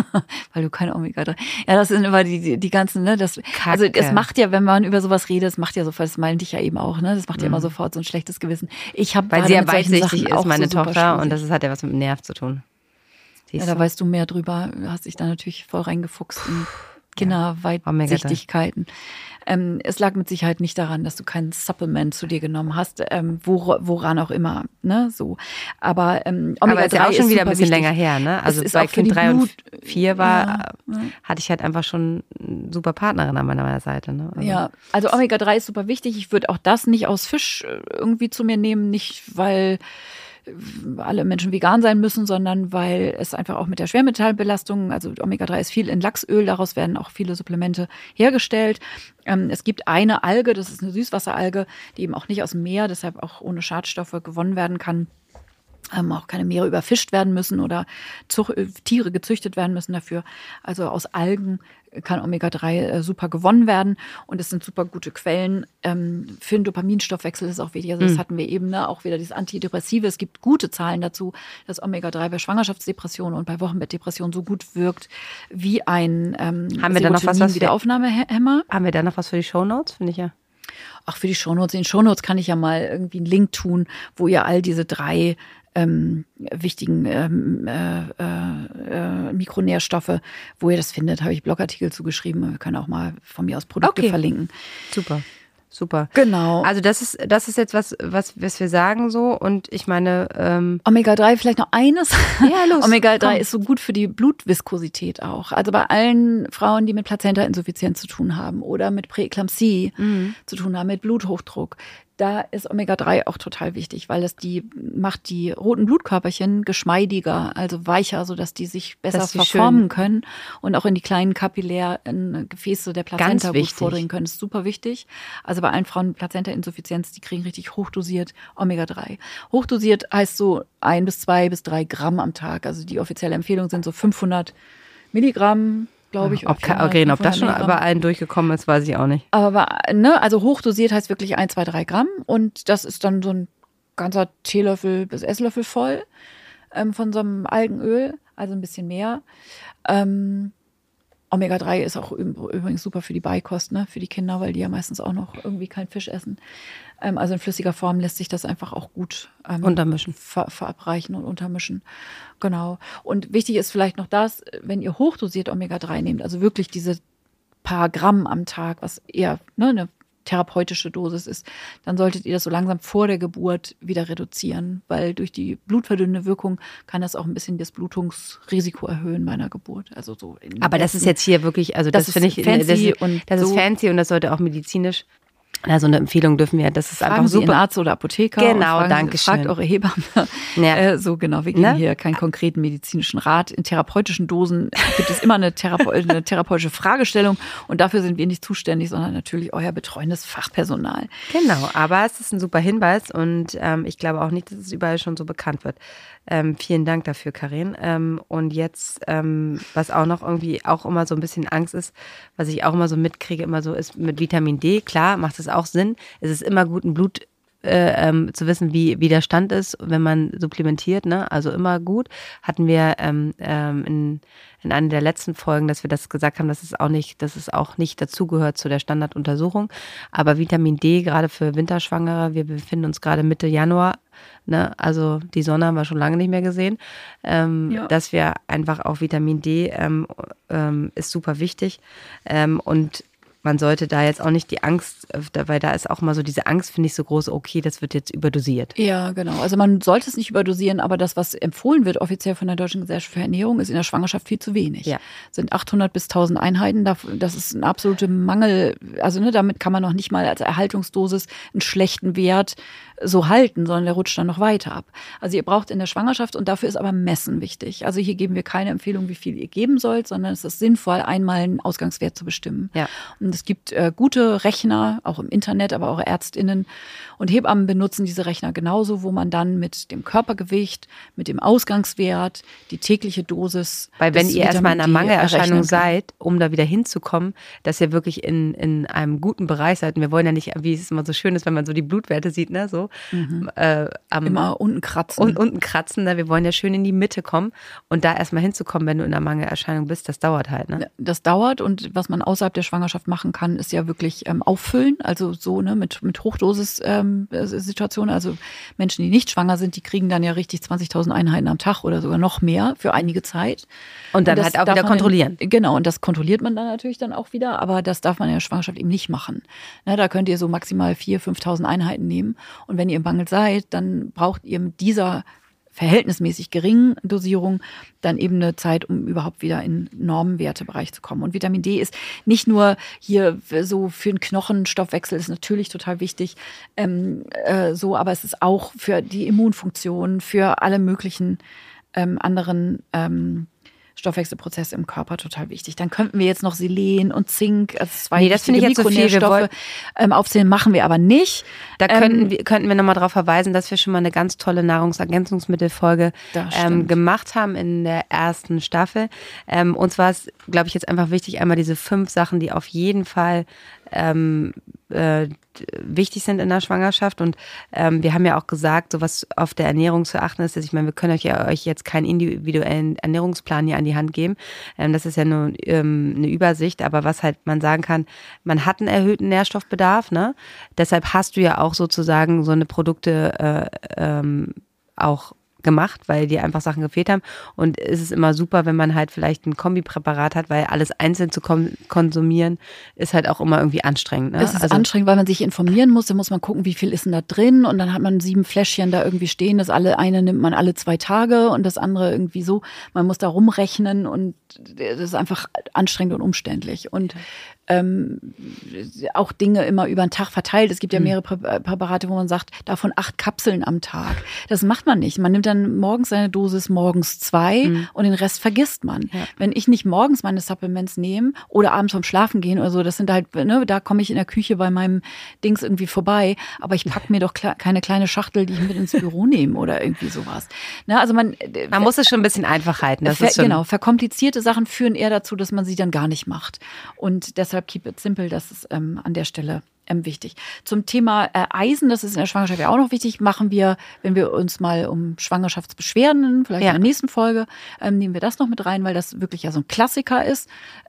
weil du kein Omega-3. Ja, das sind immer die ganzen, ne, also es macht ja, wenn man über sowas redet, das macht ja sofort, das meinte ich ja eben auch, ne, das macht ja immer sofort so ein schlechtes Gewissen. Weil sie ja weitsichtig ist, meine Tochter, und das hat ja was mit dem Nerv zu tun. Ja, da weißt du mehr drüber, hast dich da natürlich voll reingefuchst in Kinderweitsichtigkeiten. Es lag mit Sicherheit nicht daran, dass du kein Supplement zu dir genommen hast, woran auch immer, ne, so. Aber Omega-3 ist ja auch schon wieder ein bisschen wichtig. länger her, ne? Also bei Kind 3 und 4 hatte ich halt einfach schon eine super Partnerin an meiner Seite, ne? Also Omega-3 ist super wichtig. Ich würde auch das nicht aus Fisch irgendwie zu mir nehmen, nicht weil alle Menschen vegan sein müssen, sondern weil es einfach auch mit der Schwermetallbelastung, also Omega-3 ist viel in Lachsöl, daraus werden auch viele Supplemente hergestellt. Es gibt eine Alge, das ist eine Süßwasseralge, die eben auch nicht aus dem Meer, deshalb auch ohne Schadstoffe gewonnen werden kann. Auch keine Meere überfischt werden müssen oder Tiere gezüchtet werden müssen dafür. Also aus Algen kann Omega-3 super gewonnen werden und es sind super gute Quellen für den Dopaminstoffwechsel, das ist auch wichtig. Also das hatten wir eben, ne? Auch wieder dieses Antidepressive. Es gibt gute Zahlen dazu, dass Omega-3 bei Schwangerschaftsdepressionen und bei Wochenbettdepressionen so gut wirkt wie ein Haben wir da noch was Wiederaufnahmehemmer. Haben wir da noch was für die Shownotes, finde ich ja. Ach, für die Shownotes. In den Shownotes kann ich ja mal irgendwie einen Link tun, wo ihr all diese 3 wichtigen Mikronährstoffe, wo ihr das findet, habe ich Blogartikel zugeschrieben. Wir können auch mal von mir aus Produkte verlinken. Super. Genau. Also das ist jetzt was wir sagen so, und ich meine Omega-3, vielleicht noch eines. Ja, los. Omega-3 ist so gut für die Blutviskosität auch. Also bei allen Frauen, die mit Plazentainsuffizienz zu tun haben oder mit Präeklampsie zu tun haben, mit Bluthochdruck, da ist Omega-3 auch total wichtig, weil das macht die roten Blutkörperchen geschmeidiger, also weicher, sodass die sich besser verformen können und auch in die kleinen kapillären Gefäße der Plazenta gut vordringen können. Das ist super wichtig. Also bei allen Frauen mit Plazentainsuffizienz, die kriegen richtig hochdosiert Omega-3. Hochdosiert heißt so 1 bis 2 bis 3 Gramm am Tag. Also die offizielle Empfehlung sind so 500 Milligramm, glaube ich. Ob das schon bei allen durchgekommen ist, weiß ich auch nicht. Aber ne, also hochdosiert heißt wirklich 1, 2, 3 Gramm und das ist dann so ein ganzer Teelöffel bis Esslöffel voll von so einem Algenöl, also ein bisschen mehr. Omega-3 ist auch übrigens super für die Beikost, ne, für die Kinder, weil die ja meistens auch noch irgendwie keinen Fisch essen. Also in flüssiger Form lässt sich das einfach auch gut untermischen, verabreichen und untermischen. Genau. Und wichtig ist vielleicht noch das, wenn ihr hochdosiert Omega-3 nehmt, also wirklich diese paar Gramm am Tag, was eher eine therapeutische Dosis ist, dann solltet ihr das so langsam vor der Geburt wieder reduzieren, weil durch die blutverdünnende Wirkung kann das auch ein bisschen das Blutungsrisiko erhöhen bei einer Geburt. Also so. Aber das ist jetzt hier wirklich, also das finde ich fancy das ist fancy und das sollte auch medizinisch. Also eine Empfehlung dürfen wir, das ist fragen einfach super. super. Arzt oder Apotheker. Genau, danke schön. Fragt eure Hebamme. Ja. So genau, wir geben hier keinen konkreten medizinischen Rat. In therapeutischen Dosen gibt es immer eine therapeutische Fragestellung und dafür sind wir nicht zuständig, sondern natürlich euer betreuendes Fachpersonal. Genau, aber es ist ein super Hinweis und ich glaube auch nicht, dass es überall schon so bekannt wird. Vielen Dank dafür, Karin. Und jetzt, was auch noch irgendwie auch immer so ein bisschen Angst ist, was ich auch immer so mitkriege, immer so ist mit Vitamin D, klar, macht es auch Sinn. Es ist immer gut, ein Blut zu wissen, wie der Stand ist, wenn man supplementiert, ne? Also immer gut. Hatten wir in einer der letzten Folgen, dass wir das gesagt haben, dass es auch nicht dazugehört zu der Standarduntersuchung. Aber Vitamin D, gerade für Winterschwangere, wir befinden uns gerade Mitte Januar, ne? Also die Sonne haben wir schon lange nicht mehr gesehen. Dass wir einfach auch Vitamin D ist super wichtig. Und man sollte da jetzt auch nicht die Angst, weil da ist auch mal so diese Angst, finde ich, so groß, okay, das wird jetzt überdosiert. Ja, genau. Also man sollte es nicht überdosieren, aber das, was empfohlen wird offiziell von der Deutschen Gesellschaft für Ernährung, ist in der Schwangerschaft viel zu wenig. Ja. Sind 800 bis 1000 Einheiten, das ist ein absoluter Mangel. Also damit kann man noch nicht mal als Erhaltungsdosis einen schlechten Wert so halten, sondern der rutscht dann noch weiter ab. Also ihr braucht in der Schwangerschaft, und dafür ist aber Messen wichtig. Also hier geben wir keine Empfehlung, wie viel ihr geben sollt, sondern es ist sinnvoll, einmal einen Ausgangswert zu bestimmen. Ja. Und es gibt gute Rechner, auch im Internet, aber auch ÄrztInnen und Hebammen benutzen diese Rechner genauso, wo man dann mit dem Körpergewicht, mit dem Ausgangswert, die tägliche Dosis. Weil wenn ihr erstmal in einer Mangelerscheinung seid, um da wieder hinzukommen, dass ihr wirklich in einem guten Bereich seid. Und wir wollen ja nicht, wie es immer so schön ist, wenn man so die Blutwerte sieht, ne, so. so. Immer unten kratzen. Und unten kratzen, ne? Wir wollen ja schön in die Mitte kommen und da erstmal hinzukommen, wenn du in einer Mangelerscheinung bist, das dauert halt. Ne? Das dauert und was man außerhalb der Schwangerschaft machen kann, ist ja wirklich auffüllen, also so ne, mit Hochdosis-Situationen. Also Menschen, die nicht schwanger sind, die kriegen dann ja richtig 20.000 Einheiten am Tag oder sogar noch mehr für einige Zeit. Und dann halt auch wieder kontrollieren. Genau, und das kontrolliert man dann natürlich dann auch wieder, aber das darf man in der Schwangerschaft eben nicht machen. Ne, da könnt ihr so maximal 4.000, 5.000 Einheiten nehmen und wenn ihr im Mangel seid, dann braucht ihr mit dieser verhältnismäßig geringen Dosierung dann eben eine Zeit, um überhaupt wieder in Normenwertebereich zu kommen. Und Vitamin D ist nicht nur hier so für den Knochenstoffwechsel, ist natürlich total wichtig, aber es ist auch für die Immunfunktion, für alle möglichen anderen Stoffwechselprozesse im Körper total wichtig. Dann könnten wir jetzt noch Selen und Zink, also zwei das finde ich jetzt so viel. Mikronährstoffe aufzählen, machen wir aber nicht. Da könnten wir nochmal darauf verweisen, dass wir schon mal eine ganz tolle Nahrungsergänzungsmittelfolge gemacht haben in der ersten Staffel. Uns war es, glaube ich, jetzt einfach wichtig, einmal diese 5 Sachen, die auf jeden Fall wichtig sind in der Schwangerschaft und wir haben ja auch gesagt, so was auf der Ernährung zu achten ist, ich meine, wir können euch jetzt keinen individuellen Ernährungsplan hier an die Hand geben, das ist ja nur eine Übersicht, aber was halt man sagen kann, man hat einen erhöhten Nährstoffbedarf, ne? Deshalb hast du ja auch sozusagen so eine Produkte auch gemacht, weil dir einfach Sachen gefehlt haben und es ist immer super, wenn man halt vielleicht ein Kombipräparat hat, weil alles einzeln zu konsumieren ist halt auch immer irgendwie anstrengend. Ne? Es ist anstrengend, weil man sich informieren muss, da muss man gucken, wie viel ist denn da drin und dann hat man 7 Fläschchen da irgendwie stehen, das eine nimmt man alle 2 Tage und das andere irgendwie so, man muss da rumrechnen und das ist einfach anstrengend und umständlich und auch Dinge immer über den Tag verteilt. Es gibt ja mehrere Präparate, wo man sagt, davon 8 Kapseln am Tag. Das macht man nicht. Man nimmt dann morgens seine Dosis, morgens 2 und den Rest vergisst man. Ja. Wenn ich nicht morgens meine Supplements nehme oder abends vom Schlafen gehen oder so, das sind halt, ne, da komme ich in der Küche bei meinem Dings irgendwie vorbei, aber ich packe mir doch keine kleine Schachtel, die ich mit ins Büro nehme oder irgendwie sowas. Ne, also man muss es schon ein bisschen einfach halten. Das ist schon genau, verkomplizierte Sachen führen eher dazu, dass man sie dann gar nicht macht. Und deshalb keep it simple, das ist an der Stelle wichtig. Zum Thema Eisen, das ist in der Schwangerschaft ja auch noch wichtig, machen wir, wenn wir uns mal um Schwangerschaftsbeschwerden, vielleicht in der nächsten Folge, nehmen wir das noch mit rein, weil das wirklich ja so ein Klassiker ist.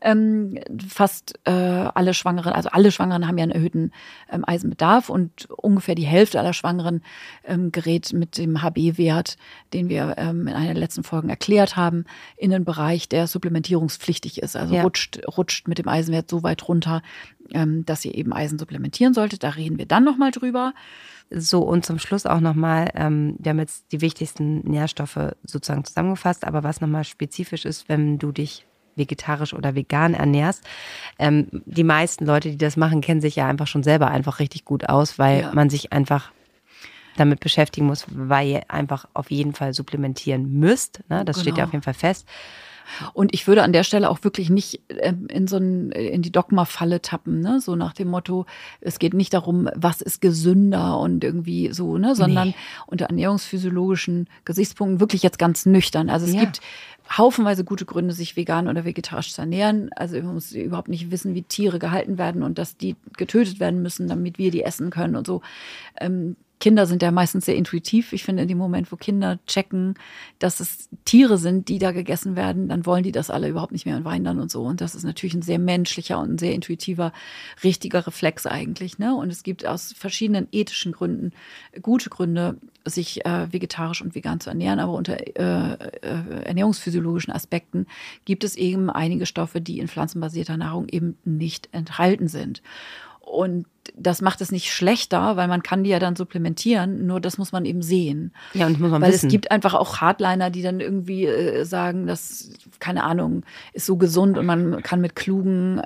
Fast alle Schwangeren haben ja einen erhöhten Eisenbedarf und ungefähr die Hälfte aller Schwangeren gerät mit dem HB-Wert, den wir in einer der letzten Folgen erklärt haben, in den Bereich, der supplementierungspflichtig ist. Also rutscht mit dem Eisenwert so weit runter, dass ihr eben Eisen supplementieren solltet. Da reden wir dann nochmal drüber. So, und zum Schluss auch nochmal, wir haben jetzt die wichtigsten Nährstoffe sozusagen zusammengefasst, aber was nochmal spezifisch ist, wenn du dich vegetarisch oder vegan ernährst. Die meisten Leute, die das machen, kennen sich ja einfach schon selber einfach richtig gut aus, weil man sich einfach damit beschäftigen muss, weil ihr einfach auf jeden Fall supplementieren müsst. Ne? Das steht ja auf jeden Fall fest. Und ich würde an der Stelle auch wirklich nicht in die Dogma-Falle tappen, ne? So nach dem Motto, es geht nicht darum, was ist gesünder und irgendwie so, ne? Sondern unter ernährungsphysiologischen Gesichtspunkten wirklich jetzt ganz nüchtern. Also es gibt haufenweise gute Gründe, sich vegan oder vegetarisch zu ernähren. Also man muss überhaupt nicht wissen, wie Tiere gehalten werden und dass die getötet werden müssen, damit wir die essen können und so. Kinder sind ja meistens sehr intuitiv. Ich finde, in dem Moment, wo Kinder checken, dass es Tiere sind, die da gegessen werden, dann wollen die das alle überhaupt nicht mehr und weinen dann und so. Und das ist natürlich ein sehr menschlicher und ein sehr intuitiver, richtiger Reflex eigentlich. Ne? Und es gibt aus verschiedenen ethischen Gründen gute Gründe, sich vegetarisch und vegan zu ernähren. Aber unter ernährungsphysiologischen Aspekten gibt es eben einige Stoffe, die in pflanzenbasierter Nahrung eben nicht enthalten sind. Und das macht es nicht schlechter, weil man kann die ja dann supplementieren, nur das muss man eben sehen. Ja, und muss man weil wissen. Es gibt einfach auch Hardliner, die dann irgendwie sagen, das, keine Ahnung, ist so gesund und man kann mit klugen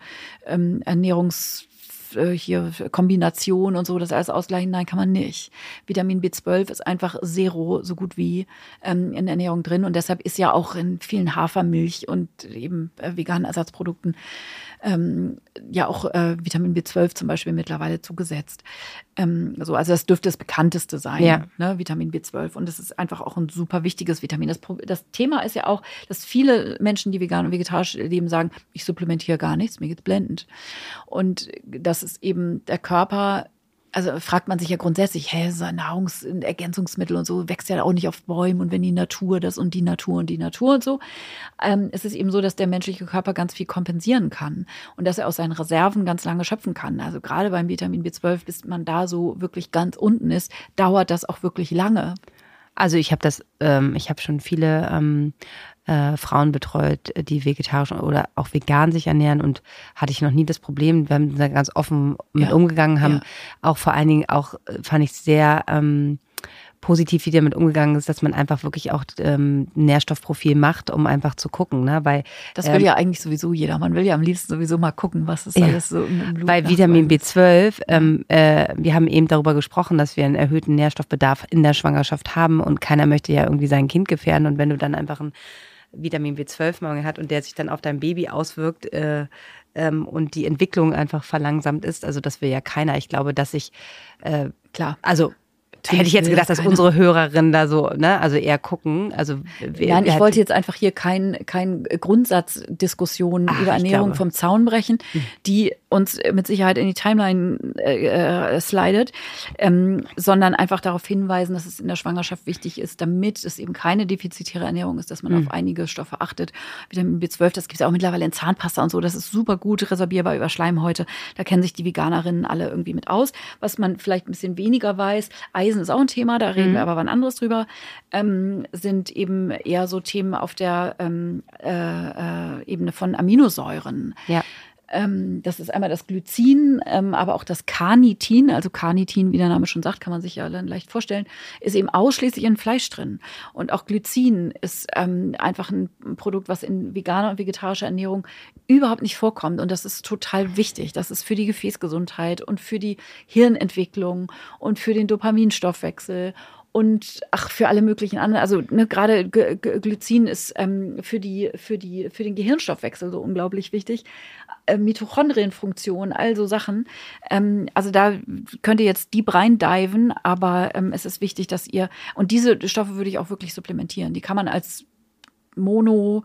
Kombination und so, das alles ausgleichen. Nein, kann man nicht. Vitamin B12 ist einfach zero, so gut wie in der Ernährung drin und deshalb ist ja auch in vielen Hafermilch und eben veganen Ersatzprodukten auch Vitamin B12 zum Beispiel mittlerweile zugesetzt. Also das dürfte das bekannteste sein, ne, Vitamin B12. Und das ist einfach auch ein super wichtiges Vitamin. Das Thema ist ja auch, dass viele Menschen, die vegan und vegetarisch leben, sagen, ich supplementiere gar nichts, mir geht's blendend. Und das ist eben der Körper also fragt man sich ja grundsätzlich, so ein Nahrungsergänzungsmittel und so wächst ja auch nicht auf Bäumen und wenn die Natur das und die Natur und die Natur und so. Es ist eben so, dass der menschliche Körper ganz viel kompensieren kann und dass er aus seinen Reserven ganz lange schöpfen kann. Also gerade beim Vitamin B12, bis man da so wirklich ganz unten ist, dauert das auch wirklich lange. Also ich habe schon viele Frauen betreut, die vegetarisch oder auch vegan sich ernähren und hatte ich noch nie das Problem. Wir haben da ganz offen mit umgegangen, haben auch vor allen Dingen auch, fand ich sehr positiv, wie damit umgegangen ist, dass man einfach wirklich auch Nährstoffprofil macht, um einfach zu gucken. Ne? Weil, das will ja eigentlich sowieso jeder. Man will ja am liebsten sowieso mal gucken, was ist alles so im Blut. Bei Vitamin B12, wir haben eben darüber gesprochen, dass wir einen erhöhten Nährstoffbedarf in der Schwangerschaft haben und keiner möchte ja irgendwie sein Kind gefährden. Und wenn du dann einfach einen Vitamin B12-Mangel hat und der sich dann auf dein Baby auswirkt und die Entwicklung einfach verlangsamt ist, also das will ja keiner. Ich glaube, dass ich, klar, also hätte ich jetzt gedacht, dass unsere Hörerinnen da so, ne, also eher gucken. Also nein, ich wollte jetzt einfach hier kein Grundsatzdiskussion über Ernährung vom Zaun brechen, die uns mit Sicherheit in die Timeline slidet, sondern einfach darauf hinweisen, dass es in der Schwangerschaft wichtig ist, damit es eben keine defizitäre Ernährung ist, dass man auf einige Stoffe achtet. Vitamin B12, das gibt es ja auch mittlerweile in Zahnpasta und so, das ist super gut resorbierbar über Schleimhäute. Da kennen sich die Veganerinnen alle irgendwie mit aus. Was man vielleicht ein bisschen weniger weiß, Eisen ist auch ein Thema, da reden wir aber wann anderes drüber, sind eben eher so Themen auf der Ebene von Aminosäuren. Ja. Das ist einmal das Glycin, aber auch das Carnitin. Also Carnitin, wie der Name schon sagt, kann man sich ja dann leicht vorstellen, ist eben ausschließlich in Fleisch drin. Und auch Glycin ist einfach ein Produkt, was in veganer und vegetarischer Ernährung überhaupt nicht vorkommt. Und das ist total wichtig. Das ist für die Gefäßgesundheit und für die Hirnentwicklung und für den Dopaminstoffwechsel und für alle möglichen anderen, also gerade Glycin ist für den Gehirnstoffwechsel so unglaublich wichtig. Mitochondrienfunktion, all so Sachen. Also da könnt ihr jetzt deep rein diven, aber es ist wichtig, dass ihr, und diese Stoffe würde ich auch wirklich supplementieren. Die kann man als Mono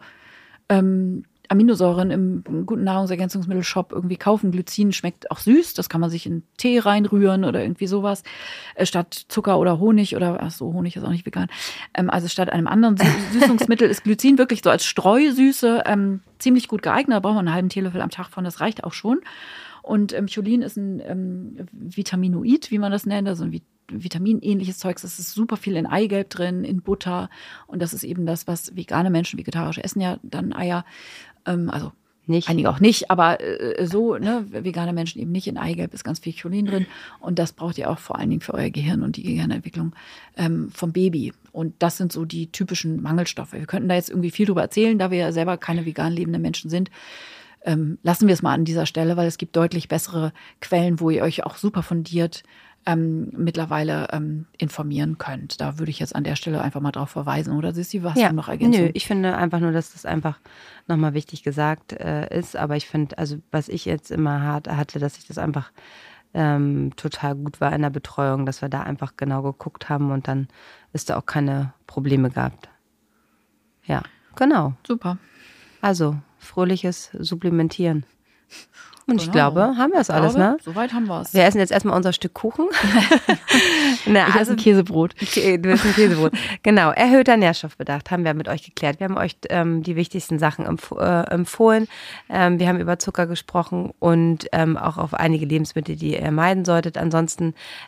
Aminosäuren im guten Nahrungsergänzungsmittelshop irgendwie kaufen. Glycin schmeckt auch süß, das kann man sich in Tee reinrühren oder irgendwie sowas. Statt Zucker oder Honig oder, Honig ist auch nicht vegan. Also statt einem anderen Süßungsmittel ist Glycin wirklich so als Streusüße ziemlich gut geeignet. Da braucht man einen halben Teelöffel am Tag von, das reicht auch schon. Und Cholin ist ein Vitaminoid, wie man das nennt, also ein vitaminähnliches Zeugs. Das ist super viel in Eigelb drin, in Butter. Und das ist eben das, was vegane Menschen, vegetarisch essen ja dann Eier. Also nicht. Einige auch nicht, aber vegane Menschen eben nicht. In Eigelb ist ganz viel Cholin drin. Und das braucht ihr auch vor allen Dingen für euer Gehirn und die Gehirnentwicklung vom Baby. Und das sind so die typischen Mangelstoffe. Wir könnten da jetzt irgendwie viel drüber erzählen, da wir ja selber keine vegan lebenden Menschen sind. Lassen wir es mal an dieser Stelle, weil es gibt deutlich bessere Quellen, wo ihr euch auch super fundiert mittlerweile informieren könnt. Da würde ich jetzt an der Stelle einfach mal drauf verweisen. Oder Sissi, was du noch ergänzt? Nö, ich finde einfach nur, dass das einfach nochmal wichtig gesagt ist. Aber ich finde, also was ich jetzt immer hatte, dass ich das einfach total gut war in der Betreuung, dass wir da einfach genau geguckt haben und dann ist da auch keine Probleme gab. Ja, genau. Super. Also, fröhliches Supplementieren. Und ich glaube, haben wir das alles, ne? Soweit haben wir es. Wir essen jetzt erstmal unser Stück Kuchen. Ich esse ein Käsebrot. Du isst ein Käsebrot. Genau, erhöhter Nährstoffbedarf haben wir mit euch geklärt. Wir haben euch die wichtigsten Sachen empfohlen. Wir haben über Zucker gesprochen und auch auf einige Lebensmittel, die ihr meiden solltet. Ansonsten,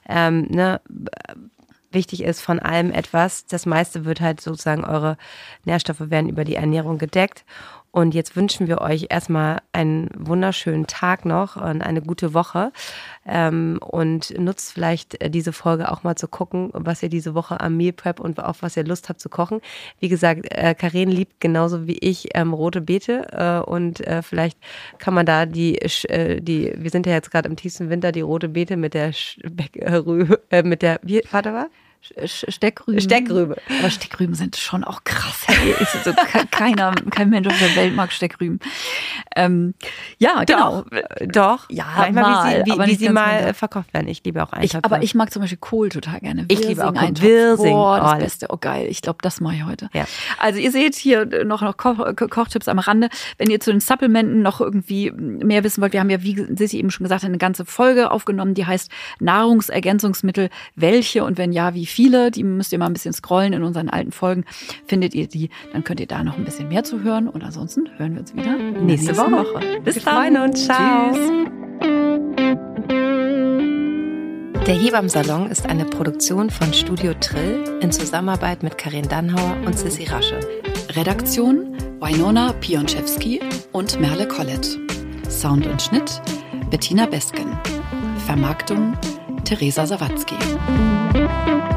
wichtig ist von allem etwas. Das meiste wird halt sozusagen, eure Nährstoffe werden über die Ernährung gedeckt. Und jetzt wünschen wir euch erstmal einen wunderschönen Tag noch und eine gute Woche. Und nutzt vielleicht diese Folge auch mal zu gucken, was ihr diese Woche am Meal Prep und auf was ihr Lust habt zu kochen. Wie gesagt, Karen liebt genauso wie ich rote Beete. Und vielleicht kann man da wir sind ja jetzt gerade im tiefsten Winter, die rote Beete mit der Steckrüben. Steckrübe. Aber Steckrüben sind schon auch krass. Hey. So, kein Mensch auf der Welt mag Steckrüben. Ja, genau. Doch. Ja, manchmal, mal, wie sie mal verkauft werden. Ich liebe auch Eintöpfe. Aber ich mag zum Beispiel Kohl total gerne. Ich liebe auch Eintopf. Wirsing. Boah, das Beste. Oh, geil. Ich glaube, das mache ich heute. Ja. Also ihr seht hier noch Kochtipps am Rande. Wenn ihr zu den Supplementen noch irgendwie mehr wissen wollt, wir haben ja, wie Sissi eben schon gesagt, eine ganze Folge aufgenommen, die heißt Nahrungsergänzungsmittel, welche und wenn ja, wie viele. Die müsst ihr mal ein bisschen scrollen in unseren alten Folgen. Findet ihr die, dann könnt ihr da noch ein bisschen mehr zu hören. Und ansonsten hören wir uns wieder nächste Woche. Bis dann. Wir freuen uns. Ciao. Tschüss. Der Hebammsalon ist eine Produktion von Studio Trill in Zusammenarbeit mit Karin Dannhauer und Sissi Rasche. Redaktion Wynona Pionczewski und Merle Collett. Sound und Schnitt Bettina Besken. Vermarktung Theresa Sawatzki.